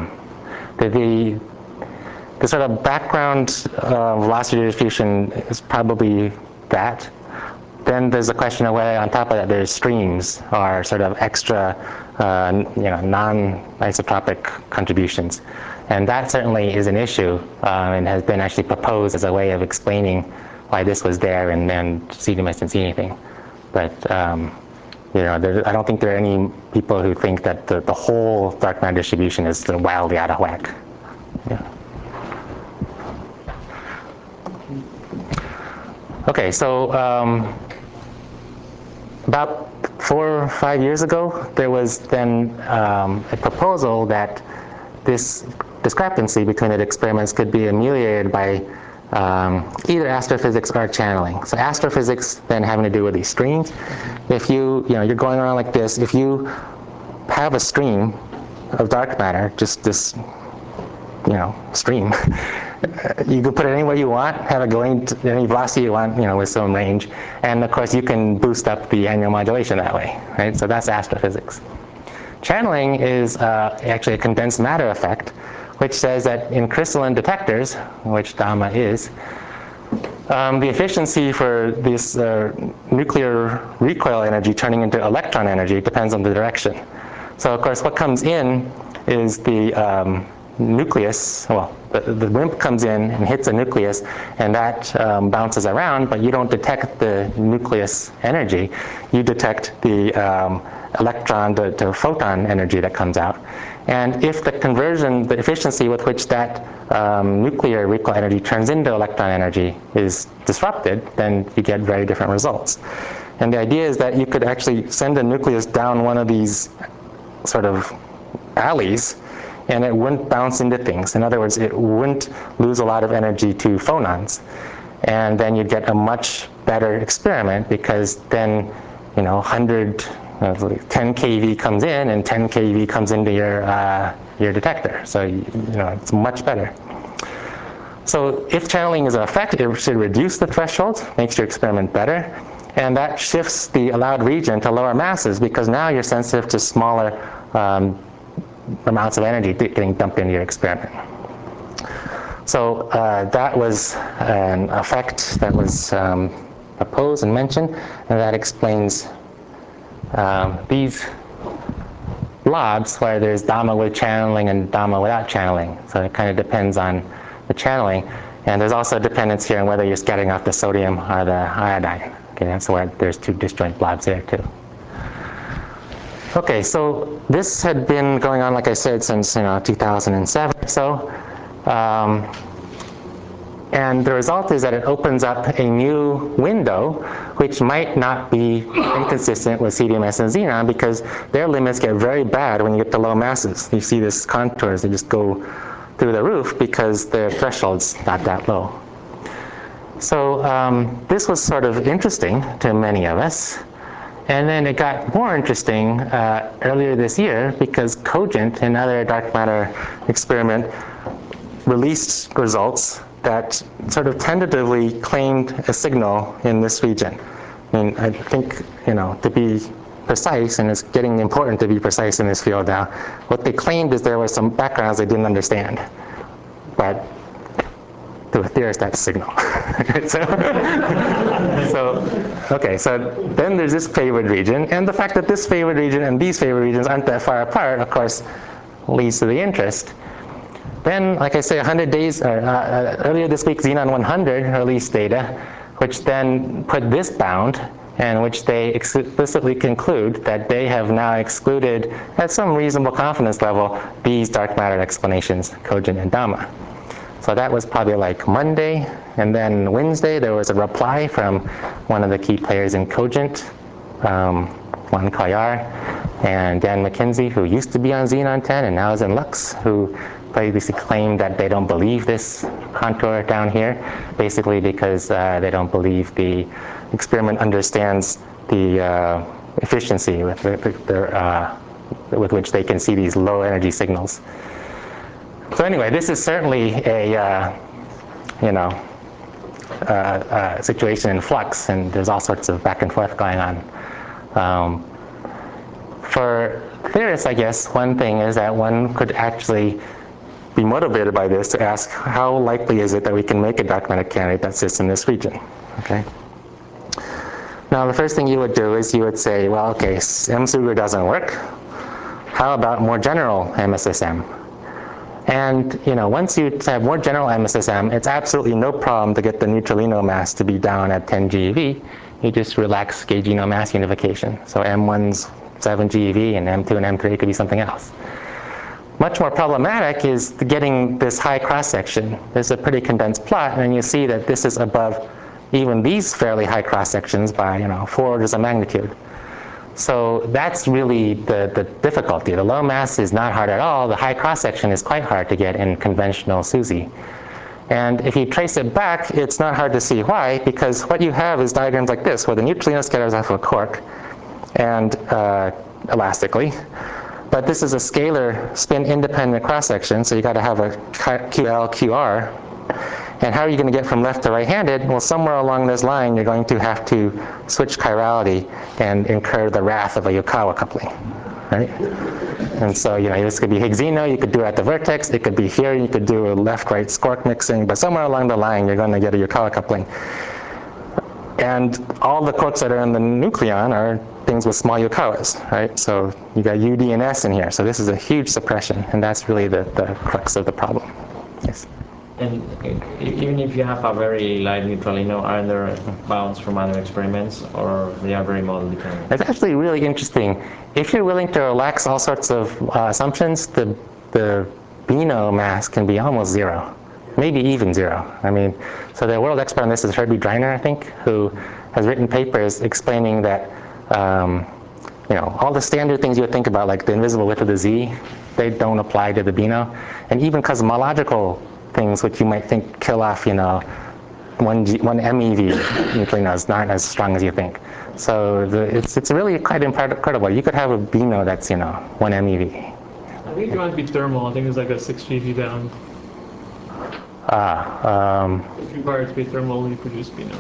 the sort of background velocity distribution is probably that. Then there's a question of whether on top of that there's streams or sort of extra non-isotropic contributions. And that certainly is an issue and has been actually proposed as a way of explaining why this was there and then CDMS didn't see anything. But I don't think there are any people who think that the whole dark matter distribution is sort of wildly out of whack. Yeah. Okay, so about 4 or 5 years ago, there was then a proposal that this discrepancy between the experiments could be ameliorated by either astrophysics or channeling. So astrophysics then having to do with these streams. If you're going around like this, if you have a stream of dark matter, just this, stream, you can put it anywhere you want, have it going to any velocity you want, with some range, and of course you can boost up the annual modulation that way, right? So that's astrophysics. Channeling is actually a condensed matter effect, which says that in crystalline detectors, which gamma is, the efficiency for this nuclear recoil energy turning into electron energy depends on the direction. So of course what comes in is the nucleus, the WIMP comes in and hits a nucleus, and that bounces around, but you don't detect the nucleus energy. You detect the electron to photon energy that comes out. And if the efficiency with which that nuclear recoil energy turns into electron energy is disrupted, then you get very different results. And the idea is that you could actually send a nucleus down one of these sort of alleys, and it wouldn't bounce into things. In other words, it wouldn't lose a lot of energy to phonons. And then you'd get a much better experiment because then, 10 keV comes in and 10 keV comes into your detector. So, it's much better. So if channeling is an effect, it should reduce the threshold, makes your experiment better. And that shifts the allowed region to lower masses because now you're sensitive to smaller amounts of energy getting dumped into your experiment. So that was an effect that was proposed and mentioned, and that explains these blobs where there's DAMA with channeling and DAMA without channeling. So it kind of depends on the channeling. And there's also a dependence here on whether you're scattering off the sodium or the iodine. Okay, that's why there's two disjoint blobs there too. Okay, so this had been going on, like I said, since 2007 or so. And the result is that it opens up a new window, which might not be inconsistent with CDMS and xenon, because their limits get very bad when you get to low masses. You see these contours, they just go through the roof because their threshold's not that low. So this was sort of interesting to many of us. And then it got more interesting earlier this year because Cogent, another dark matter experiment, released results that sort of tentatively claimed a signal in this region. I mean, I think, to be precise, and it's getting important to be precise in this field now, what they claimed is there were some backgrounds they didn't understand. But to a theorist, that's a signal. So then there's this favored region, and the fact that this favored region and these favored regions aren't that far apart, of course, leads to the interest. Then, like I say, 100 days, earlier this week, Xenon 100 released data, which then put this bound, and which they explicitly conclude that they have now excluded, at some reasonable confidence level, these dark matter explanations, Cogent and DAMA. So that was probably like Monday, and then Wednesday there was a reply from one of the key players in Cogent, Juan Collar, and Dan McKenzie, who used to be on Xenon 10 and now is in Lux, who basically claimed that they don't believe this contour down here, basically because they don't believe the experiment understands the efficiency with which they can see these low energy signals. So anyway, this is certainly a situation in flux, and there's all sorts of back and forth going on. For theorists, I guess, one thing is that one could actually be motivated by this to ask how likely is it that we can make a dark matter candidate that sits in this region, okay? Now, the first thing you would do is you would say, well, okay, M-Sugar doesn't work. How about more general MSSM? And once you have more general MSSM, it's absolutely no problem to get the neutralino mass to be down at 10 GeV. You just relax gaugino mass unification. So M1's 7 GeV, and M2 and M3 could be something else. Much more problematic is getting this high cross-section. There's a pretty condensed plot, and you see that this is above even these fairly high cross-sections by 4 orders of magnitude. So that's really the difficulty. The low mass is not hard at all. The high cross-section is quite hard to get in conventional SUSY. And if you trace it back, it's not hard to see why, because what you have is diagrams like this, where the neutralino scatters off of a quark, and elastically. But this is a scalar spin-independent cross-section, so you got to have a QL, QR. And how are you going to get from left to right-handed? Well, somewhere along this line, you're going to have to switch chirality and incur the wrath of a Yukawa coupling, right? And so, this could be Higgsino, you could do it at the vertex, it could be here, you could do a left-right squark mixing, but somewhere along the line, you're going to get a Yukawa coupling. And all the quarks that are in the nucleon are things with small Yukawas, right? So you got U, D, and S in here. So this is a huge suppression, and that's really the crux of the problem. Yes? And even if you have a very light neutralino, are there bounds from other experiments, or they are very model dependent? It's actually really interesting. If you're willing to relax all sorts of assumptions, the Beano mass can be almost 0. Maybe even 0. I mean, so the world expert on this is Herbie Dreiner, I think, who has written papers explaining that, all the standard things you would think about, like the invisible width of the Z, they don't apply to the Beano. And even cosmological things, which you might think kill off, one MeV neutrinos, not as strong as you think. So it's really quite incredible. You could have a Beano that's, 1 MeV. I think you want to be thermal. I think it's like a 6 GeV bound. If you require it to be thermal, you produce Beano.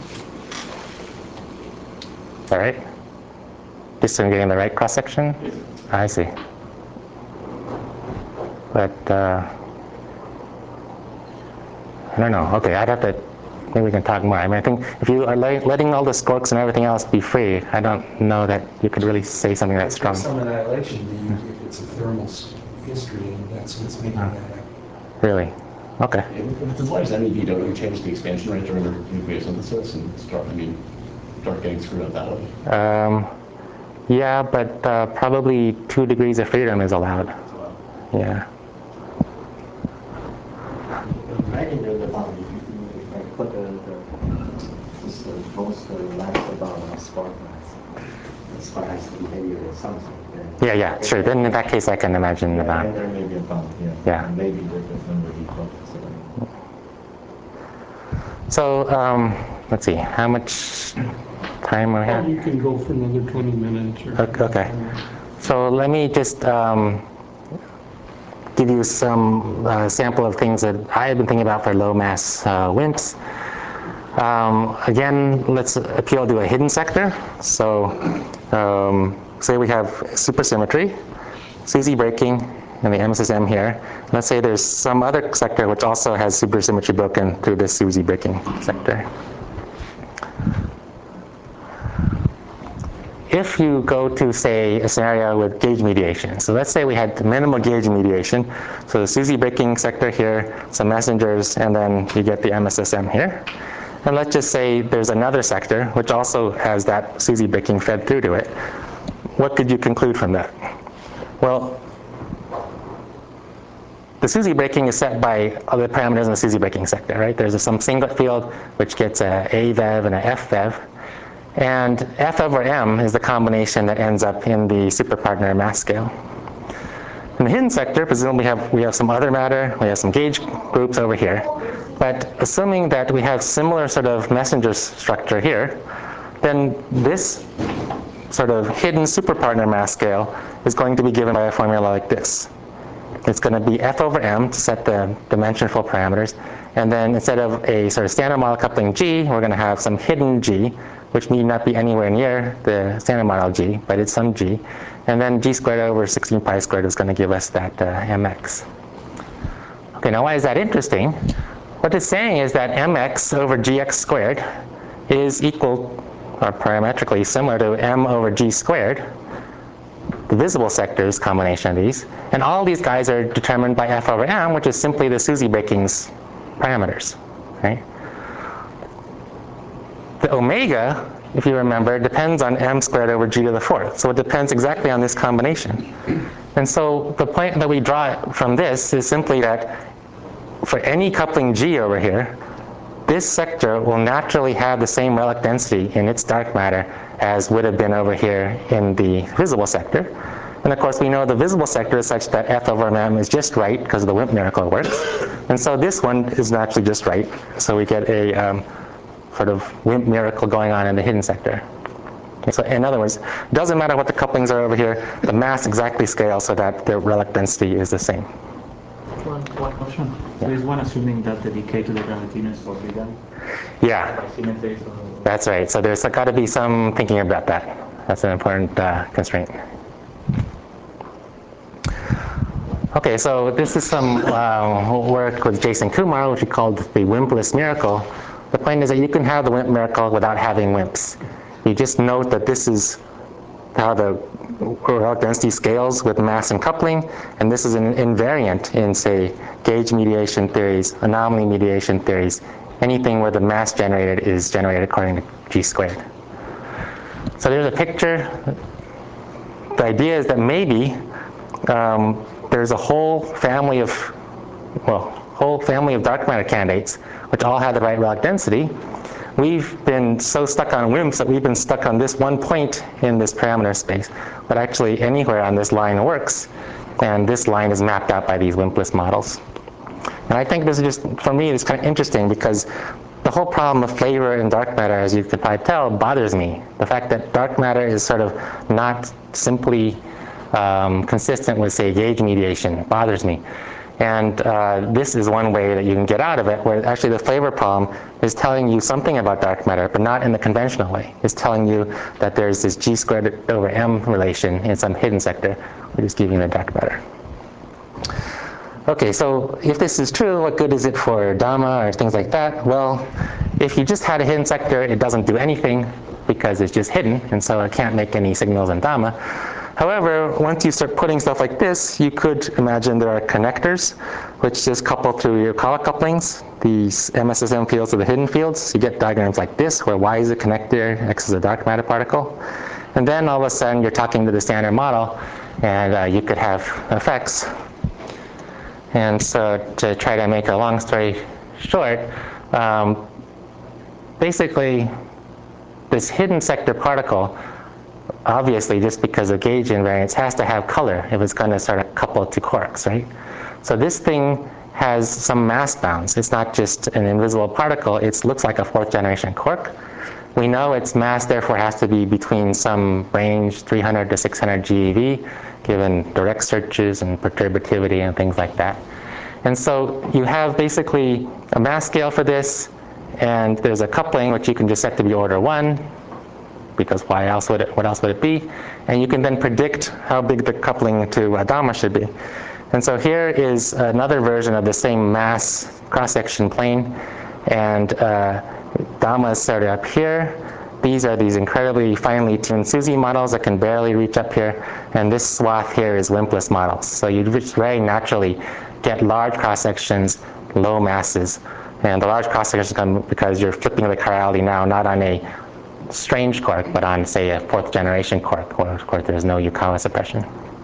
All right. Just so I'm getting the right cross-section? Yeah. I see. But, I don't know. Okay, I'd have to maybe we can talk more. I mean, I think if you are letting all the squarks and everything else be free, I don't know that you could really say something that's strong. Some annihilation, if it's a thermal history, and that's what's making that happen. Really? Okay. If it's as large as MEV, don't you change the expansion rate during the nucleosynthesis and start getting screwed up that way? Yeah, but probably 2 degrees of freedom is allowed. Yeah. Imagine the bound, if I put just the most last about spark mass, the spark has behavior or something. Yeah, sure. Then in that case, I can imagine the bound. And there may be a bound, Yeah. And maybe the number equal. So let's see, how much time we have? You can go for another 20 minutes. Or Okay. So let me just give you some sample of things that I have been thinking about for low mass WIMPs. Again, let's appeal to a hidden sector. So say we have supersymmetry, SUSY breaking, and the MSSM here. Let's say there's some other sector which also has supersymmetry broken through this SUSY breaking sector. If you go to, say, a scenario with gauge mediation, so let's say we had minimal gauge mediation, so the SUSY breaking sector here, some messengers, and then you get the MSSM here. And let's just say there's another sector which also has that SUSY breaking fed through to it. What could you conclude from that? Well, the SUSY breaking is set by other parameters in the SUSY breaking sector, right? There's some singlet field which gets a VEV and a FVEV. And F over M is the combination that ends up in the superpartner mass scale. In the hidden sector, presumably we have some other matter, we have some gauge groups over here. But assuming that we have similar sort of messenger structure here, then this sort of hidden superpartner mass scale is going to be given by a formula like this. It's going to be F over M to set the dimensionful parameters. And then instead of a sort of standard model coupling G, we're going to have some hidden G, which need not be anywhere near the standard model G, but it's some G. And then G squared over 16 pi squared is going to give us that MX. Okay, now why is that interesting? What it's saying is that MX over GX squared is equal, or parametrically similar to M over G squared, the visible sectors combination of these. And all these guys are determined by F over M, which is simply the SUSY breaking's parameters, right? The omega, if you remember, depends on M squared over G to the 4th. So it depends exactly on this combination. And so the point that we draw from this is simply that for any coupling G over here, this sector will naturally have the same relic density in its dark matter as would have been over here in the visible sector. And of course, we know the visible sector is such that F over M is just right because the WIMP miracle works. And so this one is naturally just right. So we get a sort of WIMP miracle going on in the hidden sector. Okay, so in other words, it doesn't matter what the couplings are over here, the mass exactly scales so that the relic density is the same. One question. So is one assuming that the decay to the gravitinous is forbidden? Yeah, that's right. So there's got to be some thinking about that. That's an important constraint. Okay, so this is some work with Jason Kumar, which we called the WIMPless miracle. The point is that you can have the WIMP miracle without having WIMPs. You just note that this is how the relic density scales with mass and coupling, and this is an invariant in, say, gauge mediation theories, anomaly mediation theories, anything where the mass generated is generated according to G squared. So there's a picture. The idea is that maybe there's a whole family of dark matter candidates which all have the right relic density. We've been so stuck on WIMPs that we've been stuck on this one point in this parameter space. But actually anywhere on this line works, and this line is mapped out by these WIMPless models. And I think this is just, for me, it's kind of interesting because the whole problem of flavor in dark matter, as you could probably tell, bothers me. The fact that dark matter is sort of not simply consistent with, say, gauge mediation bothers me. And this is one way that you can get out of it, where actually the flavor problem is telling you something about dark matter, but not in the conventional way. It's telling you that there's this G squared over M relation in some hidden sector, which is giving the dark matter. Okay, so if this is true, what good is it for Dhamma or things like that? Well, If you just had a hidden sector, it doesn't do anything because it's just hidden, and so it can't make any signals in Dama. However, once you start putting stuff like this, you could imagine there are connectors, which just couple through your Euclidean couplings, these MSSM fields to the hidden fields. You get diagrams like this, where Y is a connector, X is a dark matter particle. And then all of a sudden, you're talking to the standard model, and you could have effects. And so to try to make a long story short, basically, this hidden sector particle, obviously, just because of gauge invariance, has to have color if it's going to sort of couple to quarks, right? So this thing has some mass bounds. It's not just an invisible particle. It looks like a fourth generation quark. We know its mass, therefore, has to be between some range, 300 to 600 GeV, given direct searches and perturbativity and things like that. And so you have basically a mass scale for this, and there's a coupling, which you can just set to be order 1, because what else would it be? And you can then predict how big the coupling to Dama should be. And so here is another version of the same mass cross-section plane, and Dama is sort of up here. These are these incredibly finely tuned SUSY models that can barely reach up here, and this swath here is wimpless models. So you just very naturally get large cross-sections, low masses. And the large cross-sections come because you're flipping the chirality now not on a strange quark, but on, say, a fourth generation quark, where of course there's no Yukawa suppression.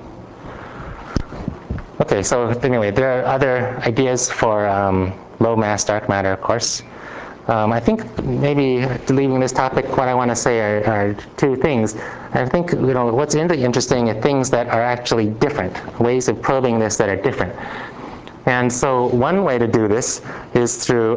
Okay, so anyway, there are other ideas for low mass dark matter, of course. I think maybe leaving this topic, what I want to say are two things. I think what's really interesting are things that are actually different, ways of probing this that are different. And so one way to do this is through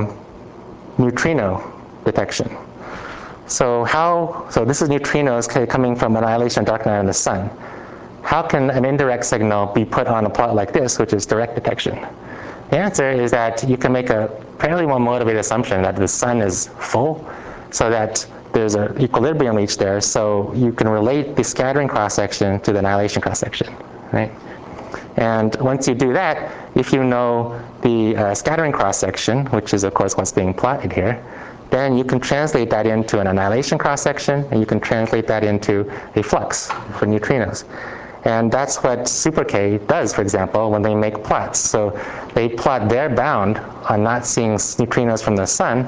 neutrino detection. So this is neutrinos coming from annihilation dark matter in the sun. How can an indirect signal be put on a plot like this, which is direct detection? The answer is that you can make a fairly well-motivated assumption that the sun is full, so that there's an equilibrium reached there, so you can relate the scattering cross-section to the annihilation cross-section, right? And once you do that, if you know the scattering cross-section, which is, of course, what's being plotted here, then you can translate that into an annihilation cross-section, and you can translate that into a flux for neutrinos. And that's what Super K does, for example, when they make plots. So they plot their bound on not seeing neutrinos from the sun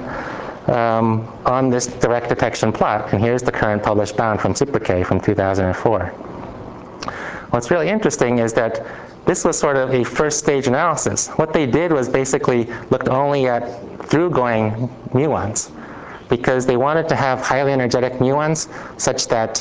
on this direct detection plot. And here's the current published bound from Super K from 2004. What's really interesting is that this was sort of a first stage analysis. What they did was basically looked only at through-going muons, because they wanted to have highly energetic muons such that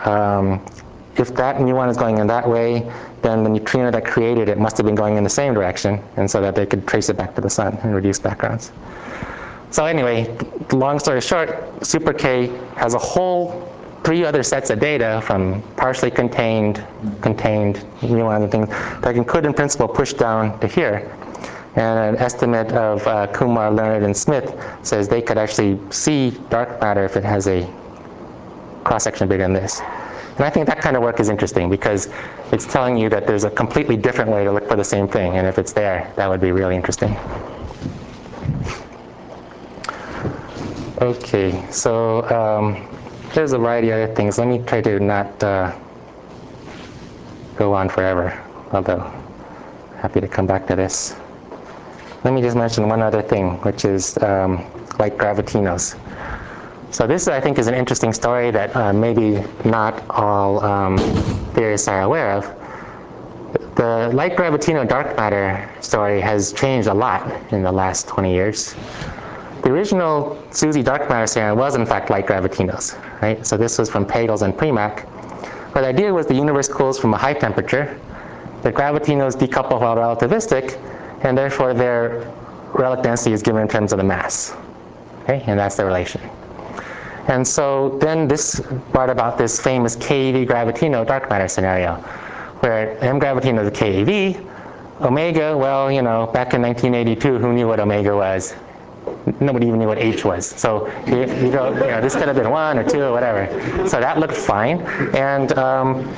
if that muon is going in that way, then the neutrino that created it must have been going in the same direction, and so that they could trace it back to the sun and reduce backgrounds. So anyway, long story short, Super K has a whole 3 other sets of data from partially contained muons and things that could in principle push down to here. And an estimate of Kumar, Leonard, and Smith says they could actually see dark matter if it has a cross-section bigger than this. And I think that kind of work is interesting because it's telling you that there's a completely different way to look for the same thing, and if it's there, that would be really interesting. Okay, so there's a variety of other things. Let me try to not go on forever, although happy to come back to this. Let me just mention one other thing, which is light gravitinos. So this, I think, is an interesting story that maybe not all theorists are aware of. The light gravitino dark matter story has changed a lot in the last 20 years. The original SUSY dark matter theory was, in fact, light gravitinos, right? So this was from Pagels and Premack. But the idea was the universe cools from a high temperature. The gravitinos decouple while relativistic, and therefore their relic density is given in terms of the mass. Okay, and that's the relation. And so then this brought about this famous KeV gravitino dark matter scenario, where M gravitino is KeV. Omega, well, back in 1982, who knew what omega was? Nobody even knew what H was. So this could have been 1 or 2 or whatever. So that looked fine, and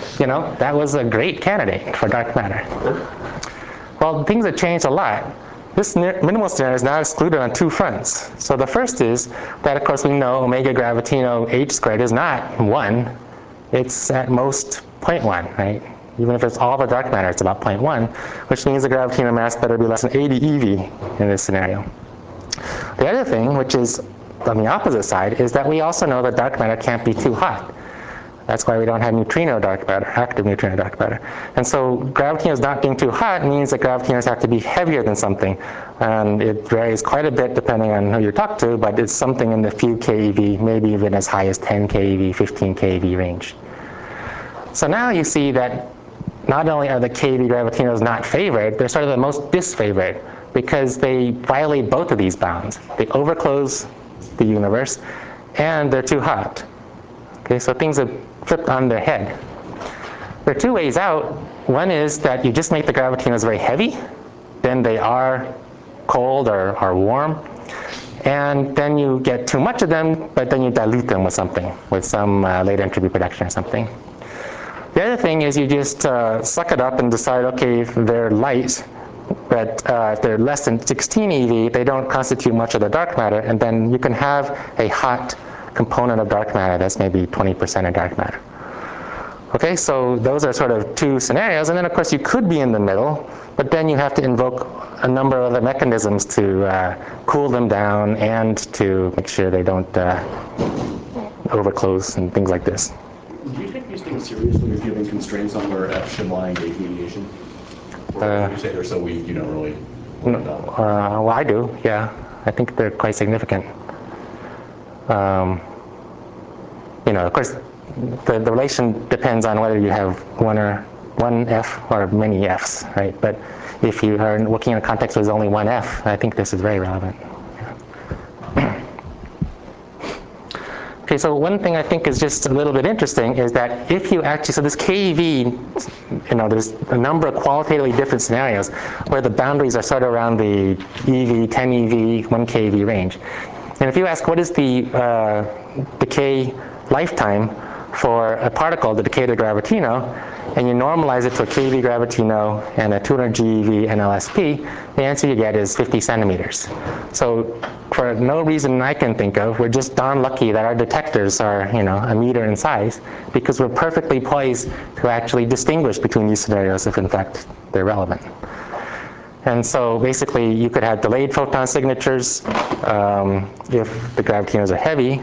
that was a great candidate for dark matter. Well, things have changed a lot. This minimal scenario is now excluded on two fronts. So the first is that, of course, we know omega gravitino h squared is not 1. It's at most 0.1, right? Even if it's all the dark matter, it's about 0.1, which means the gravitino mass better be less than 80 eV in this scenario. The other thing, which is on the opposite side, is that we also know that dark matter can't be too hot. That's why we don't have neutrino dark matter, active neutrino dark matter. And so gravitinos not being too hot means that gravitinos have to be heavier than something. And it varies quite a bit depending on who you talk to, but it's something in the few keV, maybe even as high as 10 keV, 15 keV range. So now you see that not only are the keV gravitinos not favored, they're sort of the most disfavored because they violate both of these bounds. They overclose the universe and they're too hot. Okay, so things have flipped on their head. There are two ways out. One is that you just make the gravitinos very heavy, then they are cold or warm, and then you get too much of them, but then you dilute them with something, with some late entropy production or something. The other thing is you just suck it up and decide, okay, if they're light, but if they're less than 16 eV, they don't constitute much of the dark matter, and then you can have a hot component of dark matter that's maybe 20% of dark matter. Okay, so those are sort of two scenarios, and then of course you could be in the middle, but then you have to invoke a number of other mechanisms to cool them down and to make sure they don't overclose and things like this. Do you take these things seriously if giving constraints on where F should lie in gauge mediation? Or you say they're so weak you don't really worry about them? Well, I do, yeah. I think they're quite significant. You know, of course, the relation depends on whether you have one F or many Fs, right? But if you are working in a context where there's only one F, I think this is very relevant. Okay, so one thing I think is just a little bit interesting is that if you actually, so this keV, you know, there's a number of qualitatively different scenarios where the boundaries are sort of around the EV, 10 EV, 1 keV range. And if you ask what is the decay lifetime for a particle, the decay to gravitino, and you normalize it to a keV gravitino and a 200 GeV NLSP, the answer you get is 50 centimeters. So for no reason I can think of, we're just darn lucky that our detectors are, you know, a meter in size, because we're perfectly poised to actually distinguish between these scenarios if in fact they're relevant. And so basically you could have delayed photon signatures if the gravitinos are heavy,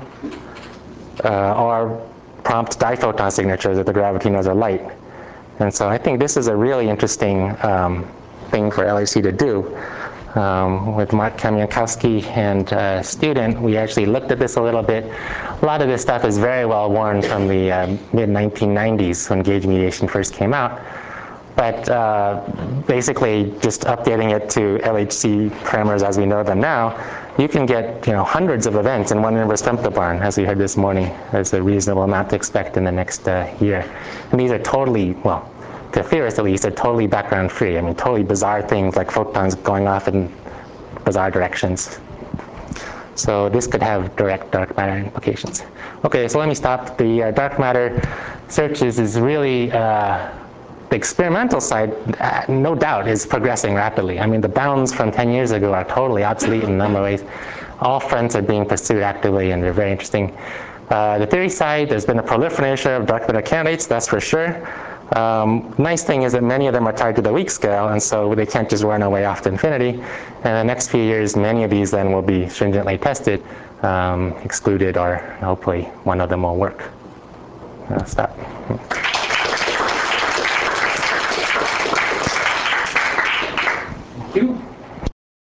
or prompt diphoton signatures if the gravitinos are light. And so I think this is a really interesting thing for LHC to do. With Mark Kamiankowski and a student, we actually looked at this a little bit. A lot of this stuff is very well worn from the mid-1990s when gauge mediation first came out. But basically just updating it to LHC parameters as we know them now, you can get, you know, hundreds of events in one inverse femtobarn, as we heard this morning. There's a reasonable amount to expect in the next year. And these are totally, well, to theorists at least, they're totally background free. I mean, totally bizarre things like photons going off in bizarre directions. So this could have direct dark matter implications. Okay, so let me stop. The dark matter searches is really, the experimental side, no doubt, is progressing rapidly. I mean, the bounds from 10 years ago are totally obsolete in a number of ways. All fronts are being pursued actively, and they're very interesting. The theory side, there's been a proliferation of dark matter candidates, that's for sure. Nice thing is that many of them are tied to the weak scale, and so they can't just run away off to infinity. And in the next few years, many of these then will be stringently tested, excluded, or hopefully one of them will work. Stop.